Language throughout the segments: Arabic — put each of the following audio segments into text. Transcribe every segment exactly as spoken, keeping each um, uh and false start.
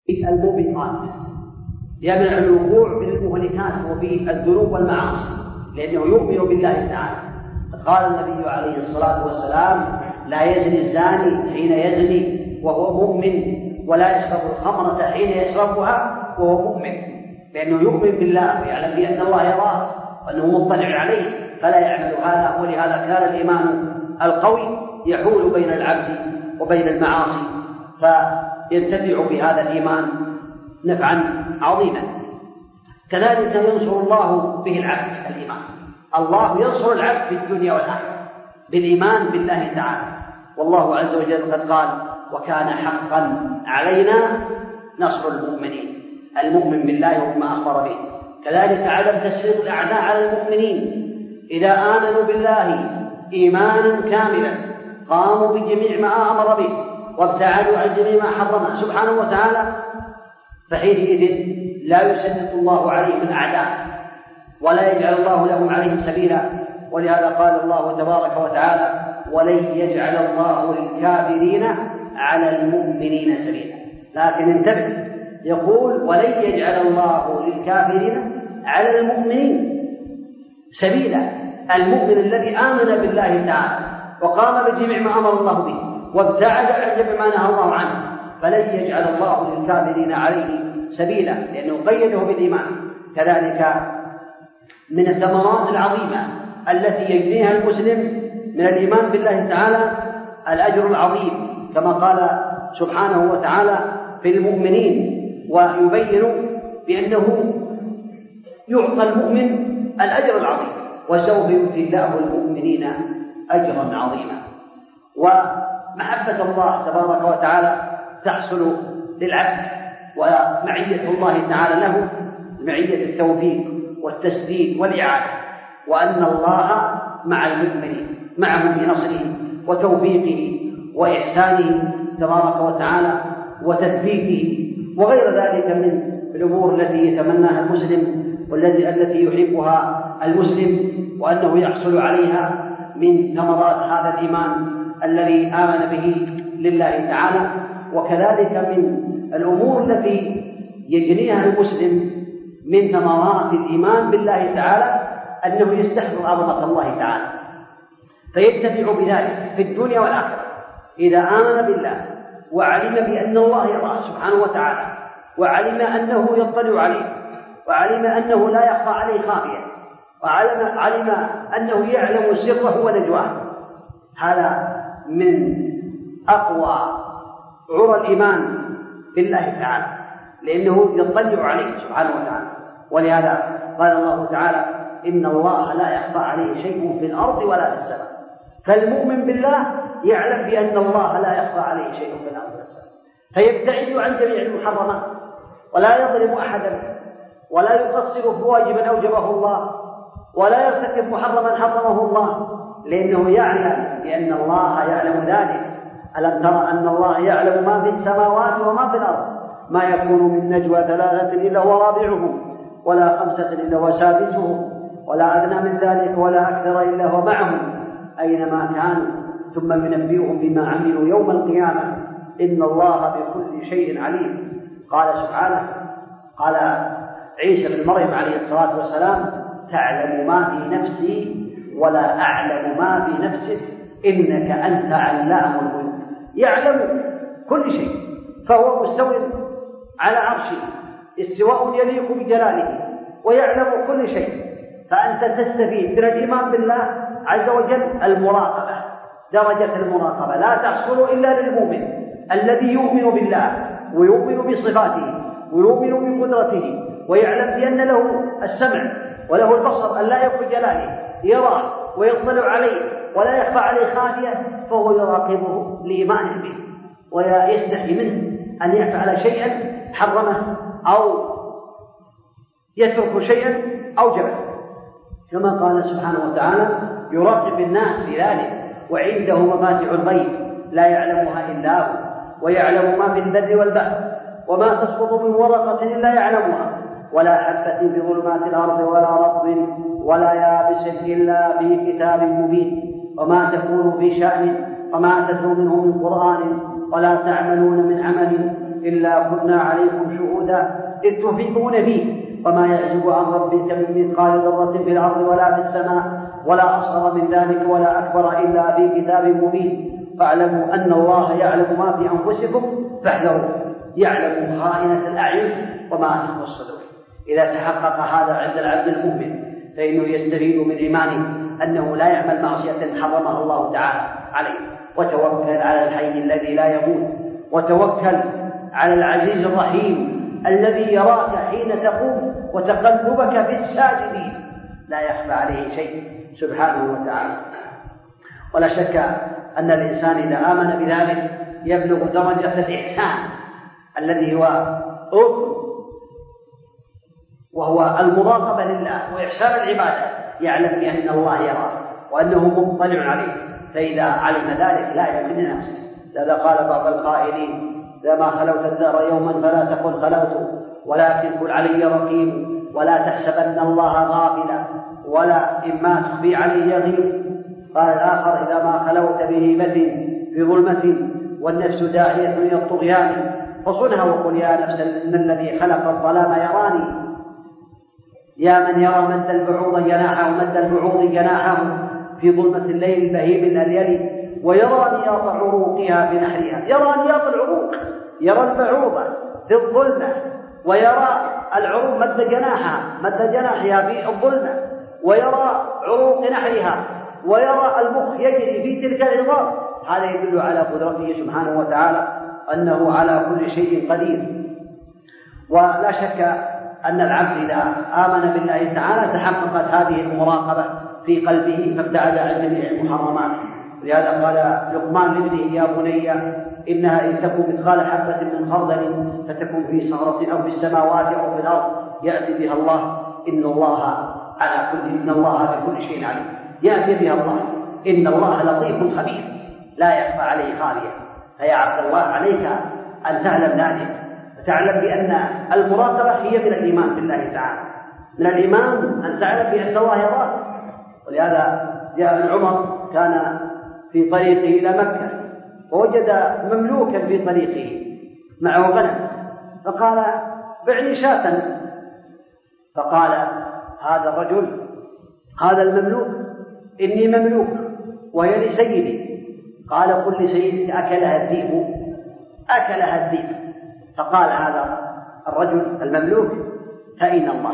الموبقات يمنع الوقوع في المهلكات وفي الذنوب والمعاصي، لأنه يؤمن بالله تعالى. قال النبي عليه الصلاة والسلام: لا يزني الزاني حين يزني وهو مؤمن، ولا يشرب الخمرة حين يشربها وهو مؤمن، لأنه يؤمن بالله ويعلم بأن الله يراه وأنه مطلع عليه فلا يعمل هذا. ولهذا كان الإيمان القوي يحول بين العبد وبين المعاصي، فينتفع بهذا الإيمان نفعا عظيما. كذلك ينصر الله به العبد الإيمان، الله ينصر العبد في الدنيا والآخرة بالإيمان بالله تعالى. والله عز وجل قد قال: وكان حقا علينا نصر المؤمنين، المؤمن بالله وبما أخبر به. كذلك عدم تسليط الأعداء على المؤمنين إذا آمنوا بالله إيمانا كاملا قاموا بجميع ما أمر به وابتعدوا عن جميع ما حرمه سبحانه وتعالى، فحينئذ لا يسلط الله عليهم الأعداء ولا يجعل الله لهم عليهم سبيلا. ولهذا قال الله تبارك وتعالى: ولن يجعل الله للكافرين على المؤمنين سبيلا. لكن انتبه، يقول: ولن يجعل الله للكافرين على المؤمنين سبيلا. المؤمن الذي آمن بالله تعالى وقام بجميع ما أمر الله به وابتعد عن جميع ما نهى الله عنه فلن يجعل الله للكافرين عليه سبيلا، لأنه قيده بالإيمان. كذلك من الثمرات العظيمة التي يجنيها المسلم من الإيمان بالله تعالى الأجر العظيم، كما قال سبحانه وتعالى في المؤمنين، ويبين بأنه يعطى المؤمن الأجر العظيم: وسوف يؤتي الله المؤمنين أجرا عظيما. ومحبة الله تبارك وتعالى تحصل للعبد، ومعية الله تعالى له معية التوفيق والتسديد والإعانة، وأن الله مع المؤمنين معهم بنصره وتوفيقه وإحسانه تبارك وتعالى وتثبيته وغير ذلك من الأمور التي يتمناها المسلم والتي التي يحبها المسلم، وأنه يحصل عليها من ثمرات هذا الإيمان الذي آمن به لله تعالى. وكذلك من الأمور التي يجنيها المسلم من ثمرات الإيمان بالله تعالى أنه يستحضر عظمة الله تعالى فينتفع بذلك في الدنيا والآخرة. إذا آمن بالله وعلم بأن الله يراه سبحانه وتعالى، وعلم أنه يطلع عليه، وعلم أنه لا يخفى عليه خافية، وعلم علم أنه يعلم سره ونجواه، هذا من أقوى عرى الإيمان بالله تعالى، لأنه يطلع عليه سبحانه وتعالى. ولهذا قال الله تعالى: إن الله لا يخفى عليه شيء في الأرض ولا في السماء. فالمؤمن بالله يعلم بأن الله لا يخفى عليه شيء في الأرض ولا السماء، فيبتعد عن جميع المحرمات ولا يظلم أحدا، ولا يقصر في واجبا أوجبه الله، ولا يرتكب محرما حرمه الله، لأنه يعلم بأن الله يعلم ذلك. ألم ترى أن الله يعلم ما في السماوات وما في الأرض؟ ما يكون من نجوى ثلاثة إلا هو رابعهم، ولا خمسة إلا هو سادسهم، ولا أدنى من ذلك ولا أكثر إلا هو معهم أينما كانوا، ثم ينبئهم بما عملوا يوم القيامة إن الله بكل شيء عليم. قال سبحانه، قال عيسى بن مريم عليه الصلاة والسلام: تعلم ما في نفسي ولا أعلم ما في نفسك إنك أنت علام الغيوب. يعلم كل شيء، فهو مستوٍ على عرشه استواء يليق بجلاله، ويعلم كل شيء. فأنت تستفيد من الإيمان بالله عز وجل المراقبة، درجة المراقبة لا تحصل إلا للمؤمن الذي يؤمن بالله ويؤمن بصفاته ويؤمن بقدرته، ويعلم بأن له السمع وله البصر أن لا يخفى جلاله، يراه ويطلع عليه ولا يخفى عليه خافية، فهو يراقبه لإيمانه به، ويستحي منه أن يفعل شيئا حرمه أو يترك شيئا أوجبه، كما قال سبحانه وتعالى: يراقب الناس في ذلك وعنده مفاتح الغيب لا يعلمها إلا هو، ويعلم ما في البر والبحر، وما تسقط من ورقة إلا يعلمها، ولا حبة في ظلمات الأرض ولا رطب ولا يابس إلا في كتاب مبين. وما تكون في شأن وما تتلو منه من قرآن ولا تعملون من عمل إلا كنا عليكم شهودا إذ تفيضون فيه وما يعزب عن ربك من مثقال ذرة في الأرض ولا في السماء ولا أصغر من ذلك ولا أكبر إلا في كتاب مبين فاعلموا أن الله يعلم ما في أنفسكم فاحذروا يعلم خائنة الأعين وما تخفي الصدور. إذا تحقق هذا عند العبد المؤمن فإنه يستفيد من إيمانه أنه لا يعمل معصية حرمها الله تعالى عليه، وتوكل على الحي الذي لا يموت، وتوكل على العزيز الرحيم الذي يراك حين تقوم وتقلبك في الساجدين لا يخفى عليه شيء سبحانه وتعالى. ولا شك أن الإنسان إذا آمن بذلك يبلغ درجة الإحسان الذي هو ركن وهو المراقبة لله وإحسان العبادة، يعلم بأن الله يراه وأنه مطلع عليه، فإذا علم ذلك لا يمكن نفسه. لذا قال بعض القائلين إذا ما خلوت الدار يوما فلا تقل خلوت ولكن قل علي رقيب ولا تحسبن الله غافلا ولا إما تخفي عليه يغيب. قال الآخر إذا ما خلوت بهيبة في ظلمة والنفس داعية إلى الطغيان فصنها وقل يا نفس إن الذي خلق الظلام يراني يا من يرى مد البعوض جناحه مد البعوض جناحه في ظلمة الليل البهيم الأليل ويرى نياط عروقها في نحرها. يرى نياط العروق، يرى البعوضة في الظلمة ويرى العروق مد جناحها مد جناحها في الظلمة ويرى عروق نحرها ويرى المخ يجري في تلك العظام. هذا يدل على قدرته سبحانه وتعالى أنه على كل شيء قدير. ولا شك أن العبد إذا آمن بالله تعالى تحققت هذه المراقبة في قلبه فابتعد عن جميع المحرمات. لهذا قال لقمان لابنه يا بني إنها إن تكن مثقال حبة من خردل فتكن في صخرة أو في السماوات أو في الأرض يأتي بها الله إن الله على كل إن الله بكل شيء عليم. يأتي بها الله إن الله لطيف خبير لا يخفى عليه خافية. فيا عبد الله عليك أن تعلم ذلك وتعلم بأن المراقبة هي من الإيمان بالله تعالى. من الإيمان أن تعلم بأن الله يراك. ولهذا جاء ابن عمر كان في طريقه إلى مكة ووجد مملوكا في طريقه معه غنم فقال بعني شاة. فقال هذا الرجل هذا المملوك إني مملوك وهي لسيدي. قال قل لسيدك أكلها الذئب أكلها الذئب. فقال هذا الرجل المملوك فأين الله؟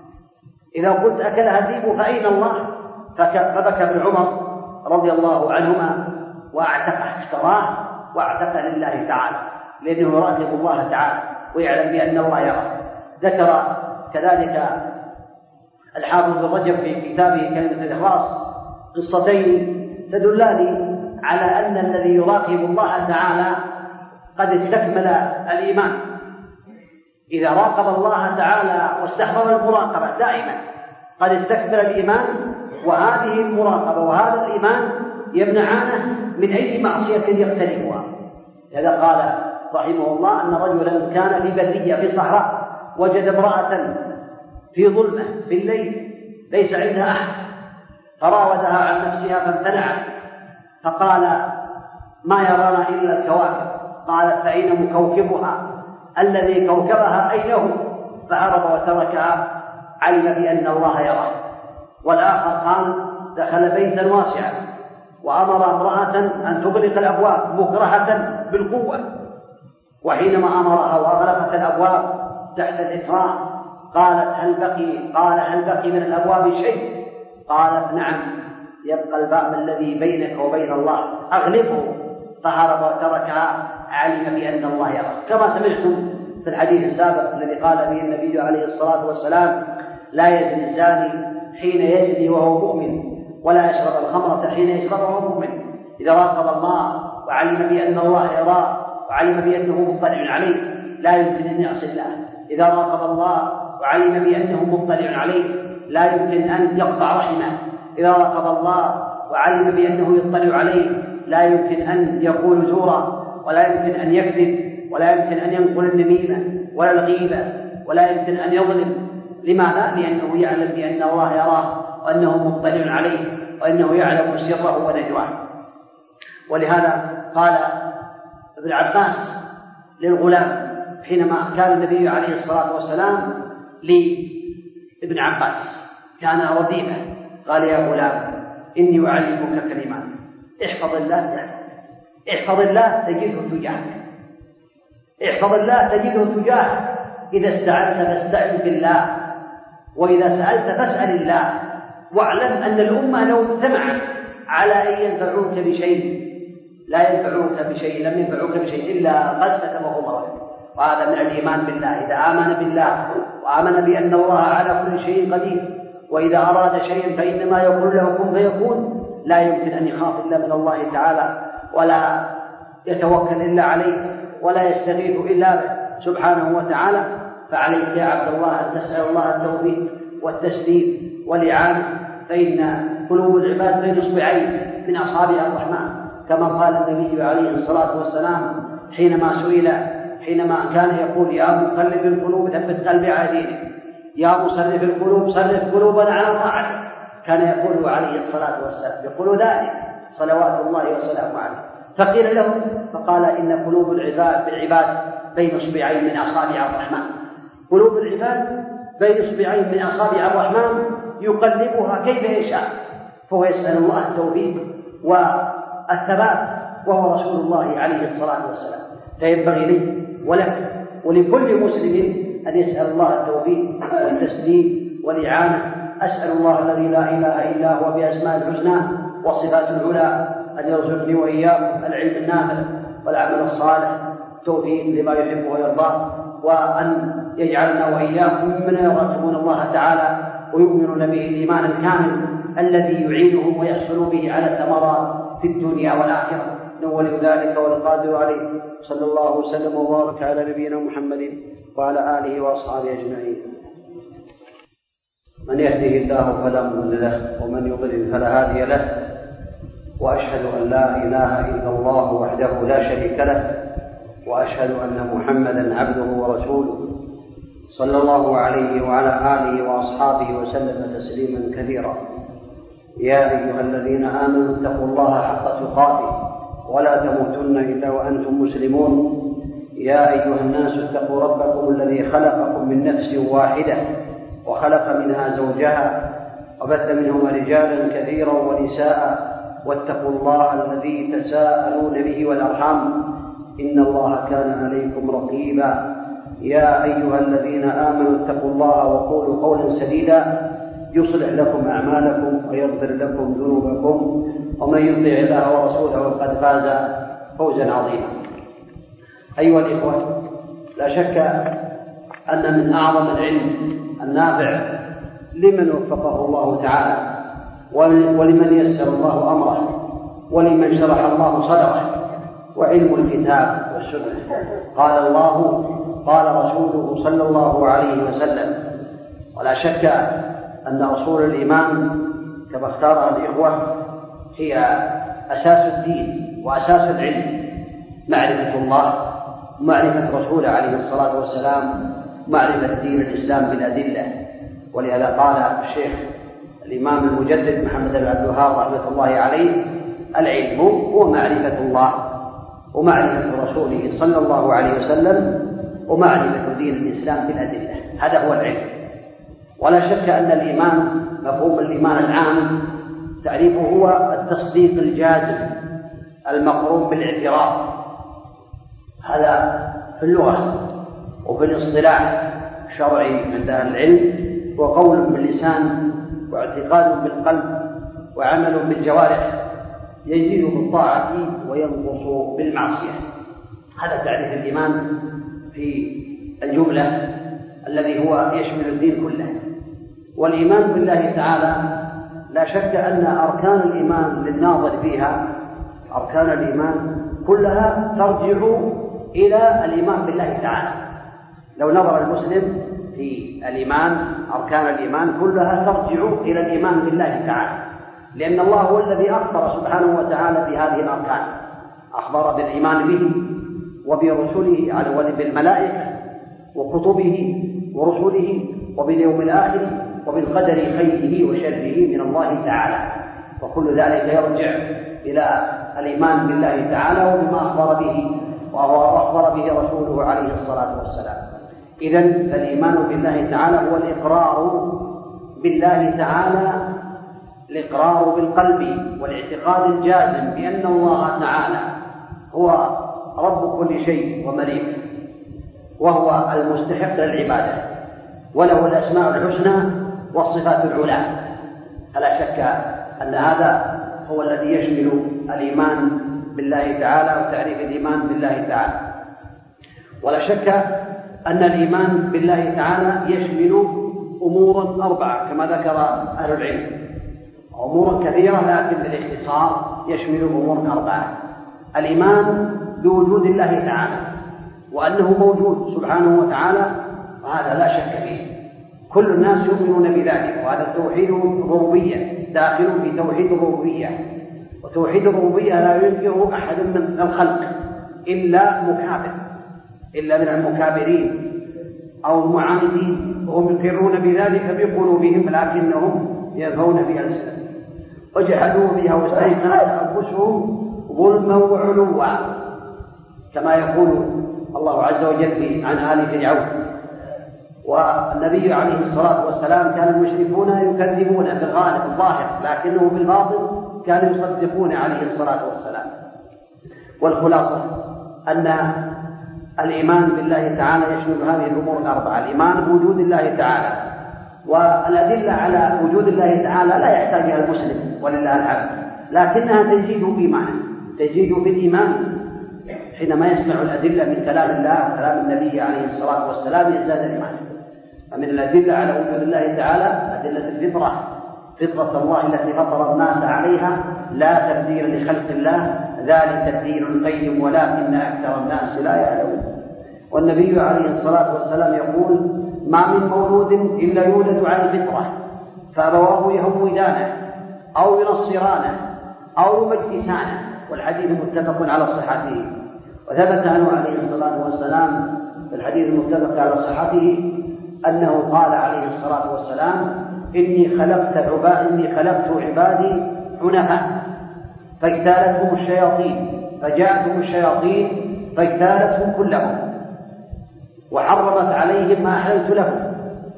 إذا قلت أكلها الذئب فأين الله؟ فبكى ابن عمر رضي الله عنهما واعتقه اشتراه واعتقه لله تعالى لأنه يراقب الله تعالى ويعلم بأن الله يراه. ذكر كذلك الحافظ بن رجب في كتابه كلمة الإخلاص قصتين تدلان على أن الذي يراقب الله تعالى قد استكمل الإيمان. إذا راقب الله تعالى واستحضر المراقبة دائما قد استكمل الإيمان. وهذه المراقبة وهذا الإيمان يمنعانه من أي معصية يقترفها. لذا قال رحمه الله أن رجلا كان في برية في صحراء وجد امرأة في ظلمة في الليل ليس عندها أحد فراودها عن نفسها فامتنعت فقال ما يرانا إلا الكواكب. قالت فأين مكوكبها الذي كوكبها أين هو؟ فهرب وتركها علم بأن الله يراه. والآخر قال دخل بيتا واسعا وأمر امرأة أن تغلق الأبواب مكرهة بالقوة وحينما أمرها وأغلقت الأبواب تحت الإكراه قالت هل بقي قال هل بقي من الأبواب شيء؟ قالت نعم يبقى الباب الذي بينك وبين الله أغلقه. فهرب وتركها علم بأن الله يراه. كما سمعتم في الحديث السابق الذي قال به النبي عليه الصلاة والسلام لا يزني الزاني حين يزني وهو مؤمن ولا يشرب الخمرة حين يشرب وهو مؤمن. إذا راقب الله وعلم بأن الله يراه وعلم بأنه مطلع عليه لا يمكن أن يعصي الله. إذا راقب الله وعلم بأنه مطلع عليه لا يمكن أن يقطع رحمه. إذا راقب الله وعلم بأنه يطلع عليه لا يمكن أن يقول زورا ولا يمكن أن يكذب ولا يمكن أن ينقل النميمة ولا الغيبة ولا يمكن أن يظلم. لماذا؟ لأنه يعلم بأن الله يراه وأنه مطلع عليه وأنه يعلم سره ونجواه. ولهذا قال ابن عباس للغلام حينما كان النبي عليه الصلاة والسلام لابن عباس كان رديبه قال يا غلام إني أعلمك كلمات احفظ الله يحفظ احفظ الله تجده تجاهك احفظ الله تجده تجاهك إذا استعنت فاستعن بالله وإذا سألت فاسأل الله واعلم أن الأمة لو اجتمعت على أن ينفعوك بشيء لا ينفعوك بشيء لم ينفعوك بشيء إلا قد كتبه الله لك. وهذا من الإيمان بالله. إذا آمن بالله وآمن بأن الله على كل شيء قدير وإذا أراد شيئا فإنما يقول له كن فيكون لا يمكن أن يخاف إلا من الله تعالى ولا يتوكل إلا عليه ولا يستغيث إلا به سبحانه وتعالى. فعليك يا عبد الله أن تسأل الله التوفيق والتسديد والإعانة فإن قلوب العباد بين إصبعين من أصابع الرحمن كما قال النبي عليه الصلاة والسلام حينما سئل حينما كان يقول يا مقلب القلوب ثبت قلبي على دينك يا مصرف القلوب صرف قلوبنا على طاعتك كان يقول عليه الصلاة والسلام يقول ذلك صلوات الله وسلامه عليه. فقيل له فقال إن قلوب العباد بالعباد بين إصبعين من أصابع الرحمن. قلوب العباد بين إصبعين من أصابع الرحمن يقلبها كيف يشاء فهو يسأل الله التوفيق والثبات وهو رسول الله عليه الصلاة والسلام. فينبغي لي ولك ولكل مسلم أن يسأل الله التوفيق والتسديد والإعانة. أسأل الله الذي لا إله إلا هو بأسماء الحسنى وصفات العلى أن يرزقني وإياكم العلم النافع والعمل الصالح توفيق لما يحب ويرضى وأن يجعلنا وإياكم ممن يراقبون الله تعالى ويؤمنون به الإيمان الكامل الذي يعينهم ويحصل به على الثمرات في الدنيا والآخرة نولي ذلك والقادر عليه. صلى الله وسلم وبارك على نبينا محمد وعلى آله وأصحابه أجمعين. من يهده الله فلا مضل له ومن يضلل فلا هادي له وأشهد أن لا إله إلا الله وحده لا شريك له وأشهد أن محمدا عبده ورسوله صلى الله عليه وعلى آله وأصحابه وسلم تسليما كثيرا. يا أيها الذين آمنوا اتقوا الله حق تقاته ولا تموتن إلا وأنتم مسلمون. يا أيها الناس اتقوا ربكم الذي خلقكم من نفس واحدة وخلق منها زوجها وبث منهما رجالا كثيرا ونساء واتقوا الله الذي تساءلون به والأرحام إن الله كان عليكم رقيبا. يا أيها الذين آمنوا اتقوا الله وقولوا قولا سديدا يصلح لكم أعمالكم ويغفر لكم ذنوبكم ومن يطع الله ورسوله فقد فاز فوزا عظيما. أيها الإخوة لا شك أن من أعظم العلم النافع لمن وفقه الله تعالى ولمن يسر الله أمره ولمن شرح الله صدره وعلم الكتاب والسنة. قال الله قال رسوله صلى الله عليه وسلم. ولا شك أن أصول الإيمان كما اختارها الإخوة هي أساس الدين وأساس العلم معرفة الله ومعرفة رسوله عليه الصلاة والسلام معرفة دين الإسلام بالأدلة. ولهذا قال الشيخ الإمام المجدد محمد بن عبد الوهاب رحمة الله عليه العلم هو معرفة الله ومعرفة رسوله صلى الله عليه وسلم ومعرفة دين الإسلام بالأدلة. هذا هو العلم. ولا شك أن الإيمان مفهوم الإيمان العام تعريفه هو التصديق الجازم المقرون بالاعتراف. هذا في اللغة وفي الاصطلاح الشرعي عند أهل العلم وقول باللسان واعتقاد بالقلب وعمل بالجوارح يزيد بالطاعة وينقص بالمعصية. هذا تعريف الإيمان في الجملة الذي هو يشمل الدين كله. والإيمان بالله تعالى لا شك أن أركان الإيمان للناظر فيها أركان الإيمان كلها ترجع إلى الإيمان بالله تعالى. لو نظر المسلم في الإيمان أركان الإيمان كلها ترجع إلى الإيمان بالله تعالى لأن الله هو الذي أخبر سبحانه وتعالى بهذه الأركان. أخبر بالإيمان به وبرسله وبالملائكة وكتبه ورسله وباليوم الآخر وبالقدر خيره وشره من الله تعالى. وكل ذلك يرجع إلى الإيمان بالله تعالى وبما أخبر به وهو أخبر به رسوله عليه الصلاة والسلام. إذن فالإيمان بالله تعالى هو الإقرار بالله تعالى، الإقرار بالقلب والاعتقاد الجازم بأن الله تعالى هو رب كل شيء ومليك، وهو المستحق للعبادة، وله الأسماء الحسنى والصفات العلى. فلا شك أن هذا هو الذي يشمل الإيمان بالله تعالى وتعريف الإيمان بالله تعالى. ولا شك أن الإيمان بالله تعالى يشمل أمورا أربعة كما ذكر أهل العلم، أمور كثيرة لكن بالاختصار يشمل أمور أربعة. الإيمان بوجود الله تعالى وأنه موجود سبحانه وتعالى، وهذا لا شك فيه، كل الناس يؤمنون بذلك، وهذا التوحيد الربوبية داخل في توحيد الربوبية. وتوحيد الربوبية لا ينكره أحد من الخلق إلا مكابر، إلا من المكابرين أو المعاندين، وهم يقرون بذلك بقلوبهم لكنهم ينفون بألسنتهم. وجحدوا بها واستيقنتها أنفسهم ظلما وعلوا، كما يقول الله عز وجل عن آل فرعون. والنبي عليه الصلاة والسلام كان المشركون يكذبون في الغالب الظاهر، لكنه في الباطن كانوا يصدقون عليه الصلاة والسلام. والخلاصة أن الإيمان بالله تعالى يشمل هذه الأمور الأربعة: الإيمان بوجود الله تعالى، والأدلة على وجود الله تعالى لا يحتاجها المسلم ولله الحمد، لكنها تزيد إيمانا، تزيد في الإيمان حينما يسمع الأدلة من كلام الله وكلام النبي عليه الصلاة والسلام يزداد الإيمان. فمن الأدلة على وجود الله تعالى أدلة الفطرة، فطرة الله التي فطر الناس عليها لا تبديل لخلق الله، ذلك الدين القيم ولكن أكثر الناس لا يعلمون. والنبي عليه الصلاة والسلام يقول: ما من مولود إلا يولد على الفطرة، فأبواه يهودانه أو ينصرانه أو يمجسانه. والحديث متفق على صحته. وثبت عنه عليه الصلاة والسلام في الحديث المتفق على صحته أنه قال عليه الصلاة والسلام: إني خلقت عبادي إني خلقت عبادي حنفاء فاجتالتهم الشياطين، فجاءتهم الشياطين فاجتالتهم كلهم، وحرمت عليهم ما أحللت لهم.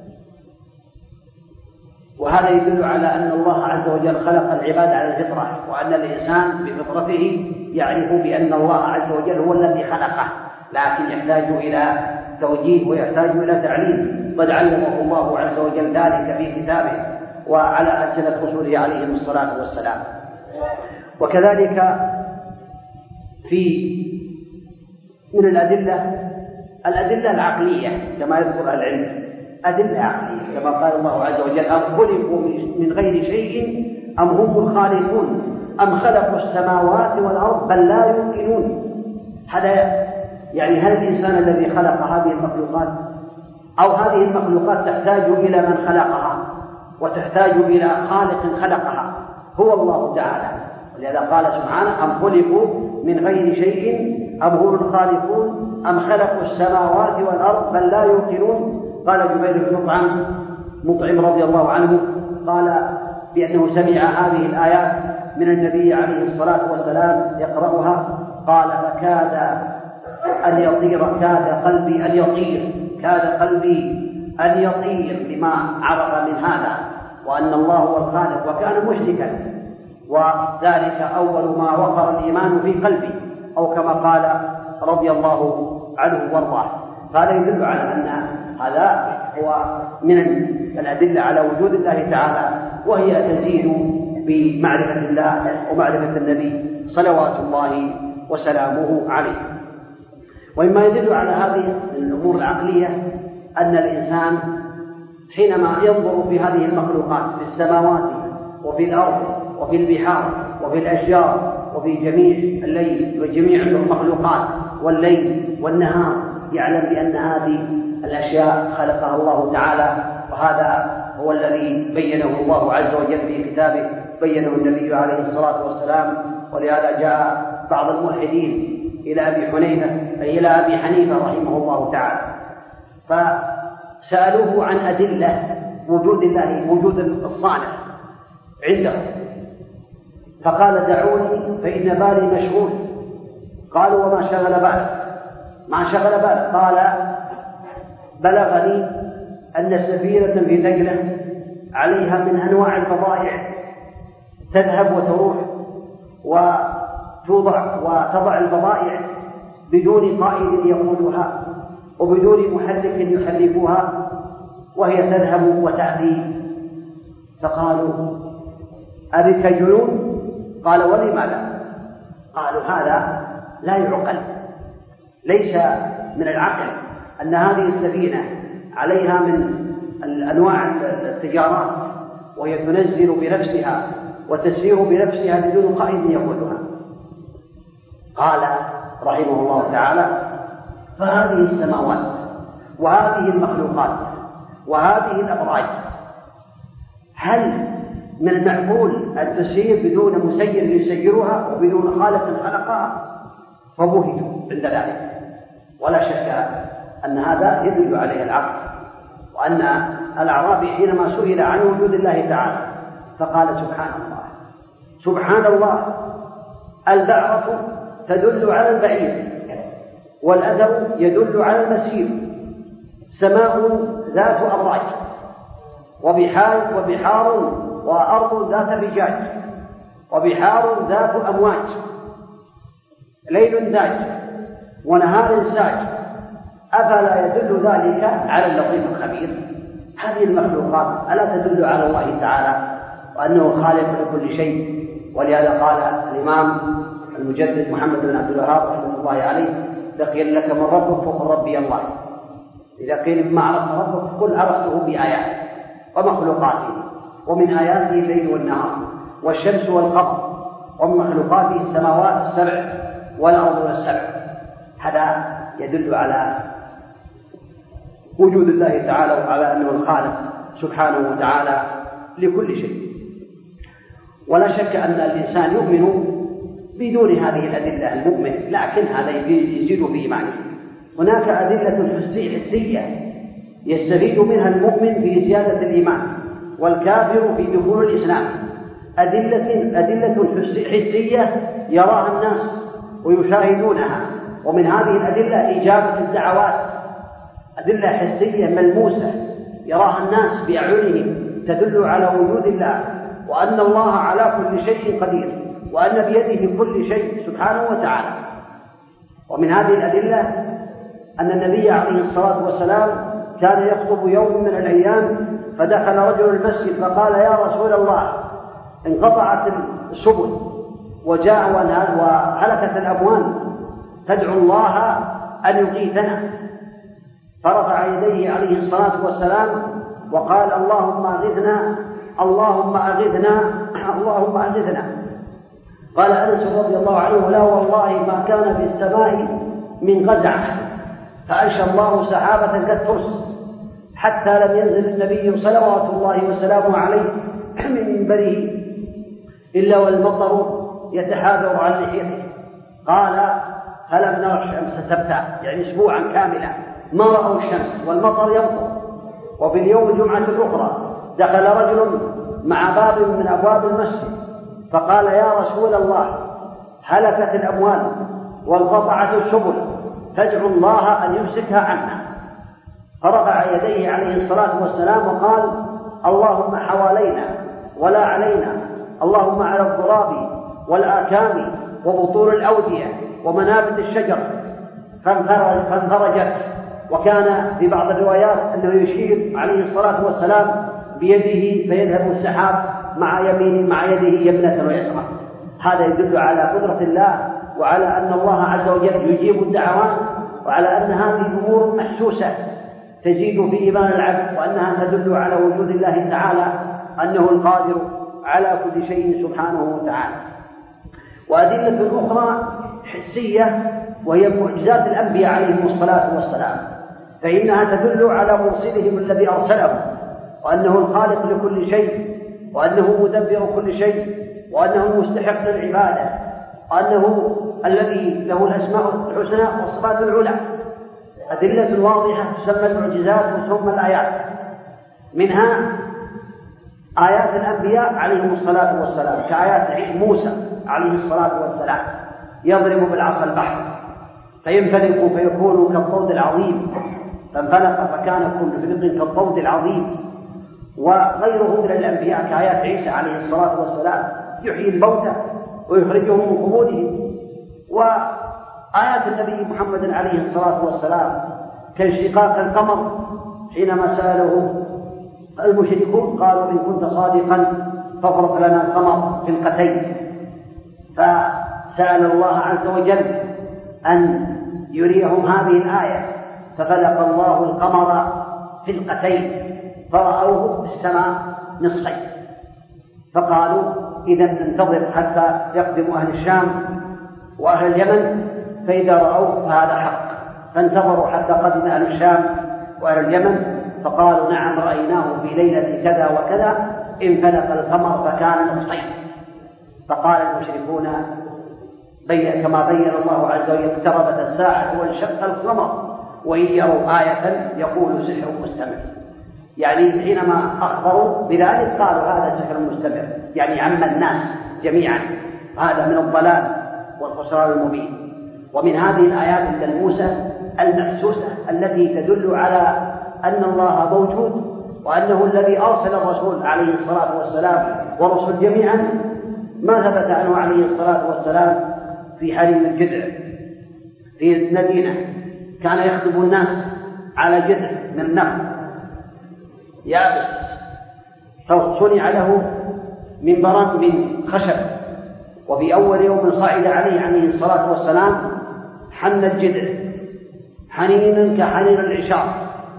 وهذا يدل على أن الله عز وجل خلق العباد على الفطرة، وأن الإنسان بفطرته يعرف بأن الله عز وجل هو الذي خلقه، لكن يحتاج إلى توجيه ويحتاج إلى تعليم، قد علمه الله عز وجل ذلك في كتابه وعلى ألسنة رسوله عليهم الصلاة والسلام. وكذلك في من الأدلة الأدلة العقلية كما يذكر العلم، أدلة عقلية كما قال الله عز وجل: أم خلقوا من غير شيء أم هم الخالقون أم خلقوا السماوات والأرض بل لا يوقنون. هذا يعني هل الإنسان الذي خلق هذه المخلوقات أو هذه المخلوقات تحتاج إلى من خلقها وتحتاج إلى خالق خلقها هو الله تعالى. ولهذا قال سبحانه: أم خلقوا من غير شيء أم هم الخالقون أم خلقوا السماوات والأرض بل لا يوقنون. قال جبير بن مطعم مطعم رضي الله عنه قال بأنه سمع هذه الآيات من النبي عليه الصلاة والسلام يقرأها، قال: فكاد أن يطير كاد قلبي أن يطير كاد قلبي أن يطير بما عرف من هذا، وأن الله هو الخالق، وكان مشركا، وذلك أول ما وقر الإيمان في قلبي، أو كما قال رضي الله عنه وارضاه. هذا يدل على أن هذا هو من الأدلة على وجود الله تعالى، وهي تزيد بمعرفة الله ومعرفة النبي صلوات الله وسلامه عليه. ومما يدل على هذه الأمور العقلية أن الإنسان حينما ينظر في هذه المخلوقات في السماوات وفي الأرض وفي البحار وفي الأشجار وفي جميع الليل وجميع المخلوقات والليل والنهار، يعلم بأن هذه الأشياء خلقها الله تعالى، وهذا هو الذي بينه الله عز وجل في كتابه، بينه النبي عليه الصلاة والسلام. ولهذا جاء بعض الملحدين إلى أبي حنيفة أي إلى أبي حنيفة رحمه الله تعالى، فسألوه عن أدلة وجود الله، وجود الصانع عنده، فقال: دعوني فإن بالي مشغول. قالوا: وما شغل بالك؟ ما شغل باله. قال بلغني أن سفينة في دجلة عليها من أنواع البضائع تذهب وتروح وتوضع وتضع البضائع بدون قائد يقودها وبدون محرك يحركها، وهي تذهب وتأتي. فقالوا أبك جنون؟ قال ولم لا؟ قالوا هذا لا يعقل، ليس من العقل أن هذه السفينة عليها من أنواع التجارات وهي تنزل بنفسها وتسير بنفسها بدون قائد يقودها. قال رحمه الله تعالى فهذه السماوات وهذه المخلوقات وهذه الأبراج هل من المعقول أن تسير بدون مسير يسيرها وبدون خالق خلقها؟ فبهتوا عند ذلك. ولا شك أن هذا يدل عليه العقل، وأن الأعرابي حينما سئل عن وجود الله تعالى فقال سبحان الله سبحان الله، البعرة تدل على البعير والأثر يدل على المسير، سماء ذات أبراج وبحار وبحار وأرض ذات فجاج وبحار ذات أمواج، ليل زاج ونهار ساج، أفلا يدل ذلك على اللطيف الخبير؟ هذه المخلوقات ألا تدل على الله تعالى وأنه خالق لكل شيء؟ ولهذا قال الإمام المجدد محمد بن عبد الوهاب رحمه الله عليه لقيل لك من ربك فقل ربي الله. إذا قيل بما عرفت ربك قل عرفته بآياته ومخلوقاته، ومن آياته الليل والنهار والشمس والقمر، ومن مخلوقاته السماوات السبع والأرض السبع. هذا يدل على وجود الله تعالى وعلى أنه الخالق سبحانه وتعالى لكل شيء. ولا شك أن الإنسان يؤمن بدون هذه الأدلة المؤمن، لكن هذا يزيد في إيمانه. هناك أدلة حسية يستفيد منها المؤمن في زيادة الإيمان والكافر في دخول الإسلام، أدلة أدلة حسية يراها الناس ويشاهدونها، ومن هذه الأدلة إجابة الدعوات، أدلة حسية ملموسة يراها الناس بأعينهم تدل على وجود الله وأن الله على كل شيء قدير وأن بيده كل شيء سبحانه وتعالى. ومن هذه الأدلة أن النبي عليه الصلاة والسلام كان يخطب يوم من الأيام فدخل رجل المسجد فقال يا رسول الله انقطعت السبل وجاء وهلكت الأموال تدعو الله أن يغيثنا، فرفع يديه عليه الصلاة والسلام وقال اللهم أغثنا اللهم أغثنا اللهم أغثنا. قال أنس رضي الله عنه لا والله ما كان في السماء من قزعة فأنشى الله سحابة كالترس حتى لم ينزل النبي صلوات الله وسلامه عليه من منبره إلا والمطر يتحاذر عن لحيته. قال فلم نرى الشمس تبتع، يعني أسبوعا كاملا ما رأوا الشمس والمطر يمطر. وفي اليوم الجمعة الأخرى دخل رجل مع باب من أبواب المسجد فقال يا رسول الله هلكت الأموال وانقطعت السبل تدعو الله أن يمسكها عنا. فرفع يديه عليه الصلاة والسلام وقال اللهم حوالينا ولا علينا، اللهم على الضراب والآكام وبطول الأودية ومنابت الشجر. فانفرجت. وكان في بعض الروايات أنه يشير عليه الصلاة والسلام بيده فيذهب السحاب مع يمينه مع يده يمنة ويسرى. هذا يدل على قدرة الله وعلى أن الله عز وجل يجيب الدعوات، وعلى أن هذه أمور محسوسة تزيد في إيمان العبد، وأنها تدل على وجود الله تعالى أنه القادر على كل شيء سبحانه وتعالى. وأدلة أخرى حسية وهي معجزات الأنبياء عليهم الصلاة والسلام، فإنها تدل على مرسلهم الذي أرسله وأنه الخالق لكل شيء وأنه مدبر كل شيء وأنه المستحق للعبادة وأنه الذي له الأسماء الحسنى والصفات العلى. أدلة واضحة تسمى المعجزات وتسمى الآيات. منها آيات الأنبياء عليهم الصلاة والسلام كآيات موسى عليه الصلاة والسلام يضرب بالعصا البحر فينفلق فيكون كالطود العظيم، فانفلق فكان كل فلق كالطود العظيم. وغيره من الأنبياء كآيات عيسى عليه الصلاة والسلام يحيي الموتى ويخرجهم من قبورهم، وآيات النبي محمد عليه الصلاة والسلام كانشقاق القمر حينما سأله المشركون قالوا إن كنت صادقا فافرق لنا القمر خلقتين، فسأل الله عز وجل أن يريهم هذه الآية ففلق الله القمر خلقتين فرأوه في السماء نصفين، فقالوا إذا ننتظر حتى يقدم أهل الشام وأهل اليمن فإذا رأوه فهذا حق، فانتظروا حتى قدم أهل الشام وأهل اليمن فقالوا نعم رأيناه في ليلة كذا وكذا انفلق القمر فكان نصفين. فقال المشركون بي كما بين الله عز وجل اقتربت الساعة وانشق القمر وإن يروا آية يقول سحر مستمر، يعني حينما أخبروا بذلك قالوا هذا سحر مستمر، يعني عم الناس جميعا، هذا من الضلال والخسران المبين. ومن هذه الآيات الملموسة المحسوسة التي تدل على أن الله موجود وأنه الذي أرسل الرسول عليه الصلاة والسلام ورسل جميعا ما ثبت عنه عليه الصلاة والسلام في حليم الجذع في المدينة كان يخطب الناس على جذع من النخل يابس فصنع له منبرا من خشب، وفي أول يوم صعد عليه عليه الصلاة والسلام حن الجذع حنينا كحنين العشار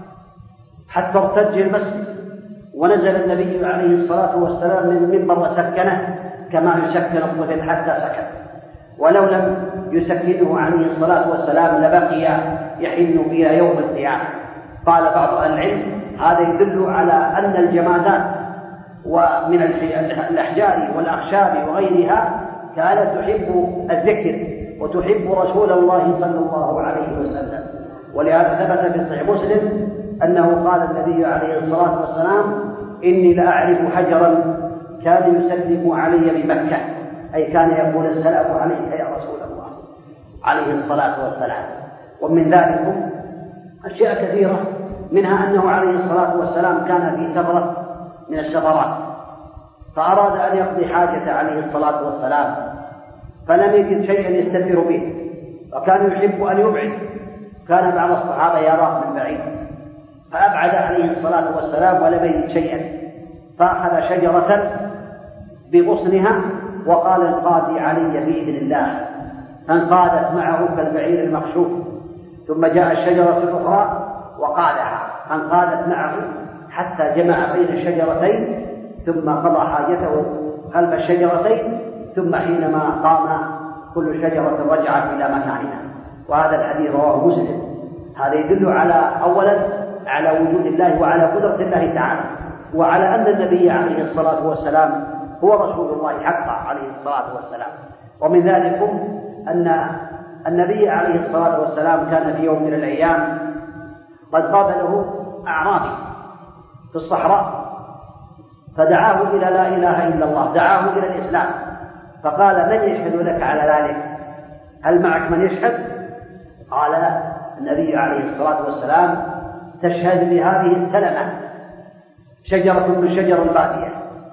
حتى ارتج المسجد، ونزل النبي عليه الصلاة والسلام من المنبر وسكنه كما يسكن الطفل حتى سكن، ولو لم يسكنه عليه الصلاة والسلام لبقي يحن إلى يوم القيامة. قال بعض أهل العلم هذا يدل على أن الجمادات ومن الأحجار والأخشاب وغيرها كانت تحب الذكر وتحب رسول الله صلى الله عليه وسلم، ولهذا ثبت في صحيح مسلم أنه قال النبي عليه الصلاة والسلام إني لأعرف حجرا كان يسلم علي بمكة، أي كان يقول السلام عليك يا رسول الله عليه الصلاة والسلام. ومن ذلك أشياء كثيرة، منها أنه عليه الصلاة والسلام كان في سفرة من السفرات فأراد أن يقضي حاجة عليه الصلاة والسلام فلم يجد شيئا يستتر به، وكان يحب أن يبعد، كان بعض الصحابة يراه من بعيد فأبعد عليه الصلاة والسلام ولم يجد شيئا، فأخذ شجرة بغصنها وقال القاضي علي بإذن الله، فانقادت معه كالبعير المخشوف، ثم جاء الشجرة الأخرى وقالها فانقادت معه حتى جمع بين الشجرتين ثم قضى حاجته خلف الشجرتين، ثم حينما قام كل شجرة رجعت إلى مكانها. وهذا الحديث رواه مسلم. هذا يدل على أولا على وجود الله وعلى قدرة الله تعالى، وعلى أن النبي عليه الصلاة والسلام هو رسول الله حقا عليه الصلاة والسلام. ومن ذلك أن النبي عليه الصلاة والسلام كان في يوم من الأيام قد قابله أعرابي في الصحراء فدعاه إلى لا إله إلا الله، دعاه إلى الإسلام، فقال من يشهد لك على ذلك؟ هل معك من يشهد؟ قال النبي عليه الصلاة والسلام تشهد بهذه السلمة شجرة من شجر البادية،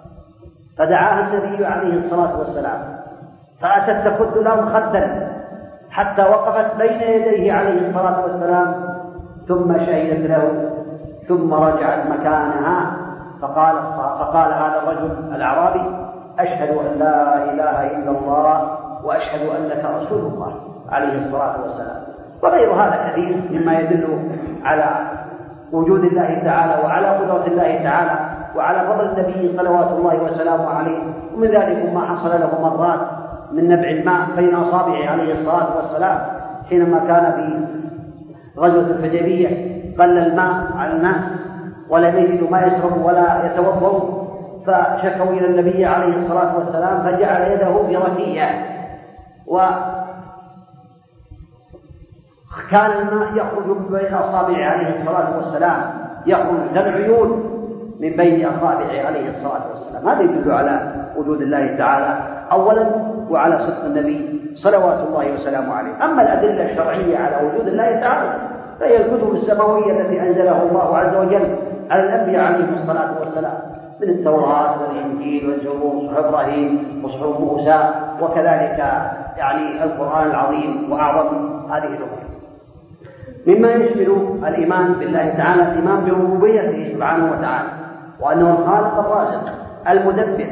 فدعاها النبي عليه الصلاة والسلام فأتت تكد له خدا حتى وقفت بين يديه عليه الصلاة والسلام ثم شهدت له ثم رجعت مكانها، فقال, فقال هذا الرجل الأعرابي أشهد أن لا إله إلا الله وأشهد أنك رسول الله عليه الصلاة والسلام. وغير هذا كثير مما يدل على وجود الله تعالى وعلى قدرة الله تعالى وعلى فضل النبي صلوات الله وسلامه عليه. ومن ذلك ما حصل له مرات من نبع الماء بين أصابعه عليه الصلاة والسلام حينما كان في غزوة الحديبية قل الماء على الناس ولم يجدوا ما يشربوا ولا يتوضؤوا، فشكوا إلى النبي عليه الصلاة والسلام فجعل يده في ركية، وكان الماء يخرج من بين أصابعه عليه الصلاة والسلام، يخرج كالعيون من بين أصابعه عليه الصلاة والسلام. هذا يدل على وجود الله تعالى أولا وعلى صدق النبي صلوات الله وسلامه عليه. أما الأدلة الشرعية على وجود الله تعالى فهي الكتب السماوية التي أنزلها الله عز وجل على الأنبياء عليهم الصلاة والسلام من التوراة والإنجيل والزبور وصحف إبراهيم وصحف موسى، وكذلك يعني القرآن العظيم وأعظم هذه الأمور. مما يشمل الإيمان بالله تعالى الإيمان بربوبيته سبحانه وتعالى، وأنه الخالق الرازق المدبر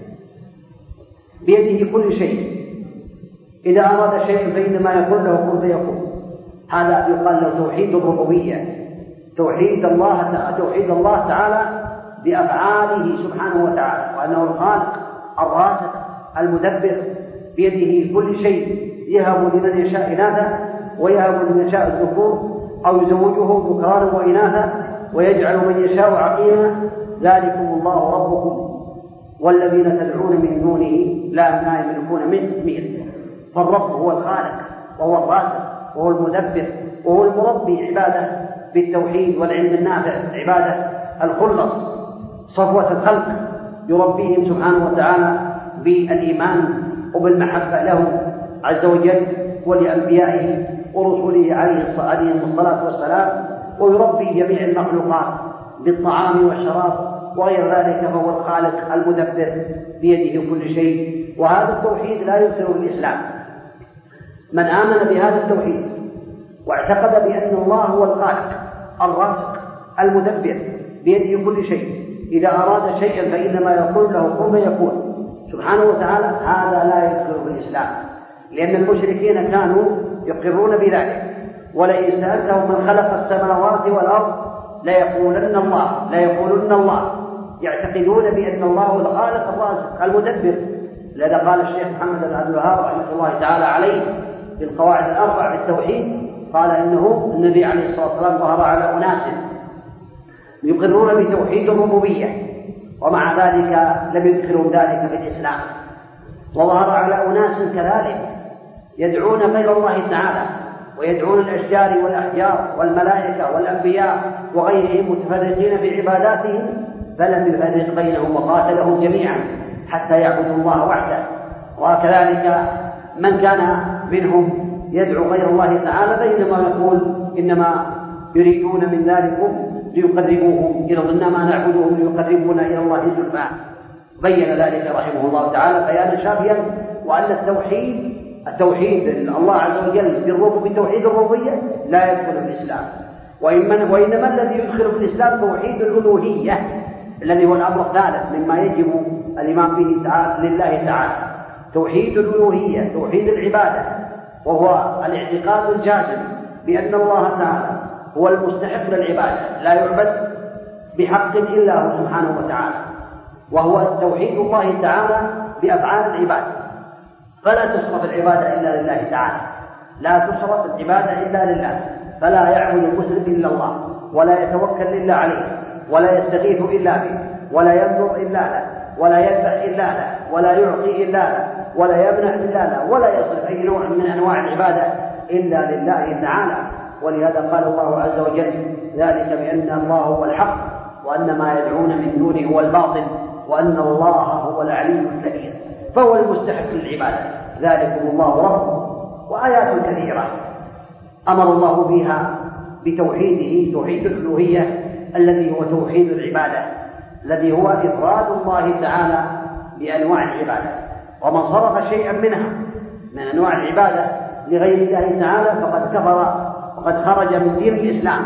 بيده كل شيء، إذا أراد شيء فإنما يقول له كن فيكون. هذا يقال له توحيد الربوبية، توحيد الله توحيد الله تعالى بأفعاله سبحانه وتعالى، وأنه الخالق الرازق المدبر بيده كل شيء، يهب لمن يشاء إناثا ويهب لمن يشاء الذكور أو يزوجه ذكرانا وإناثا ويجعل من يشاء عقيما، ذلكم الله ربكم والذين تدعون من دونه لا يملكون منه قطمير. فالرب هو الخالق وهو الرازق وهو المدبر وهو المربي عباده بالتوحيد والعلم النافع، عباده الخلص صفوة الخلق يربيهم سبحانه وتعالى بالإيمان وبالمحبة له عز وجل ولأنبيائه ورسله عليهم الصلاة والسلام، ويربي جميع المخلوقات بالطعام والشراب وغير ذلك، فهو الخالق المدبر بيده كل شيء. وهذا التوحيد لا يذكر بالإسلام. من آمن بهذا التوحيد واعتقد بأن الله هو الخالق الرازق المدبر بيده كل شيء، إذا أراد شيئا فإنما يقول له كن فيكون سبحانه وتعالى، هذا لا يذكر بالإسلام، لأن المشركين كانوا يقرون بذلك. ولئن سألتهم من خلق السماوات والأرض ليقولن الله ليقولن الله يعتقدون بأن الله هو الخالق الرازق المدبر. لذا قال الشيخ محمد بن عبد الوهاب رحمه الله تعالى عليه في القواعد الأربع بالتوحيد، قال إنه النبي عليه الصلاة والسلام ظهر على أناس يقرون بتوحيد الربوبية ومع ذلك لم يدخلوا ذلك في الإسلام، وظهر على أناس كذلك يدعون غير الله تعالى ويدعون الأشجار والأحجار والملائكة والأنبياء وغيرهم متفرقين في عباداتهم، فلم يفرق بينهم وقاتلهم جميعا حتى يعبدوا الله وحده. وكذلك من كان منهم يدعو غير الله تعالى فإنما يقول إنما يريدون من ذلكم ليقربوهم إلى إنما نعبدهم ليقربونا إلى الله زلفى. بين ذلك رحمه الله تعالى بيانا شافيا، وأن التوحيد التوحيد الله عز وجل بالرب بتوحيد الربوبية لا يدخل في الإسلام، وإنما الذي يدخل في الإسلام توحيد الألوهية الذي هو الأمر الثالث مما يجب الإيمان به تعالى لله تعالى، توحيد الألوهية توحيد العبادة، وهو الاعتقاد الجازم بأن الله تعالى هو المستحق للعبادة لا يعبد بحق إلا هو سبحانه وتعالى، وهو توحيد الله تعالى بأفعال العباد، فلا تصرف العبادة إلا لله تعالى، لا تصرف العبادة إلا لله، فلا يعبد المسلم إلا الله ولا يتوكل إلا عليه ولا يستغيث إلا به ولا ينظر إلا له ولا يذبح إلا له ولا يعطي إلا له ولا يمنع إلا له ولا يصرف أي نوع من أنواع العبادة إلا لله تعالى. ولهذا قال الله عز وجل ذلك بأن الله هو الحق وأن ما يدعون من دونه هو الباطل وأن الله هو العلي الكبير، فهو المستحق للعبادة، ذلكم الله رب. وآيات كثيرة أمر الله بها بتوحيده توحيد الألوهية الذي هو توحيد العبادة، الذي هو إفراد الله تعالى بأنواع العبادة، ومن صرف شيئا منها من أنواع العبادة لغير الله تعالى فقد كفر وقد خرج من دين الإسلام.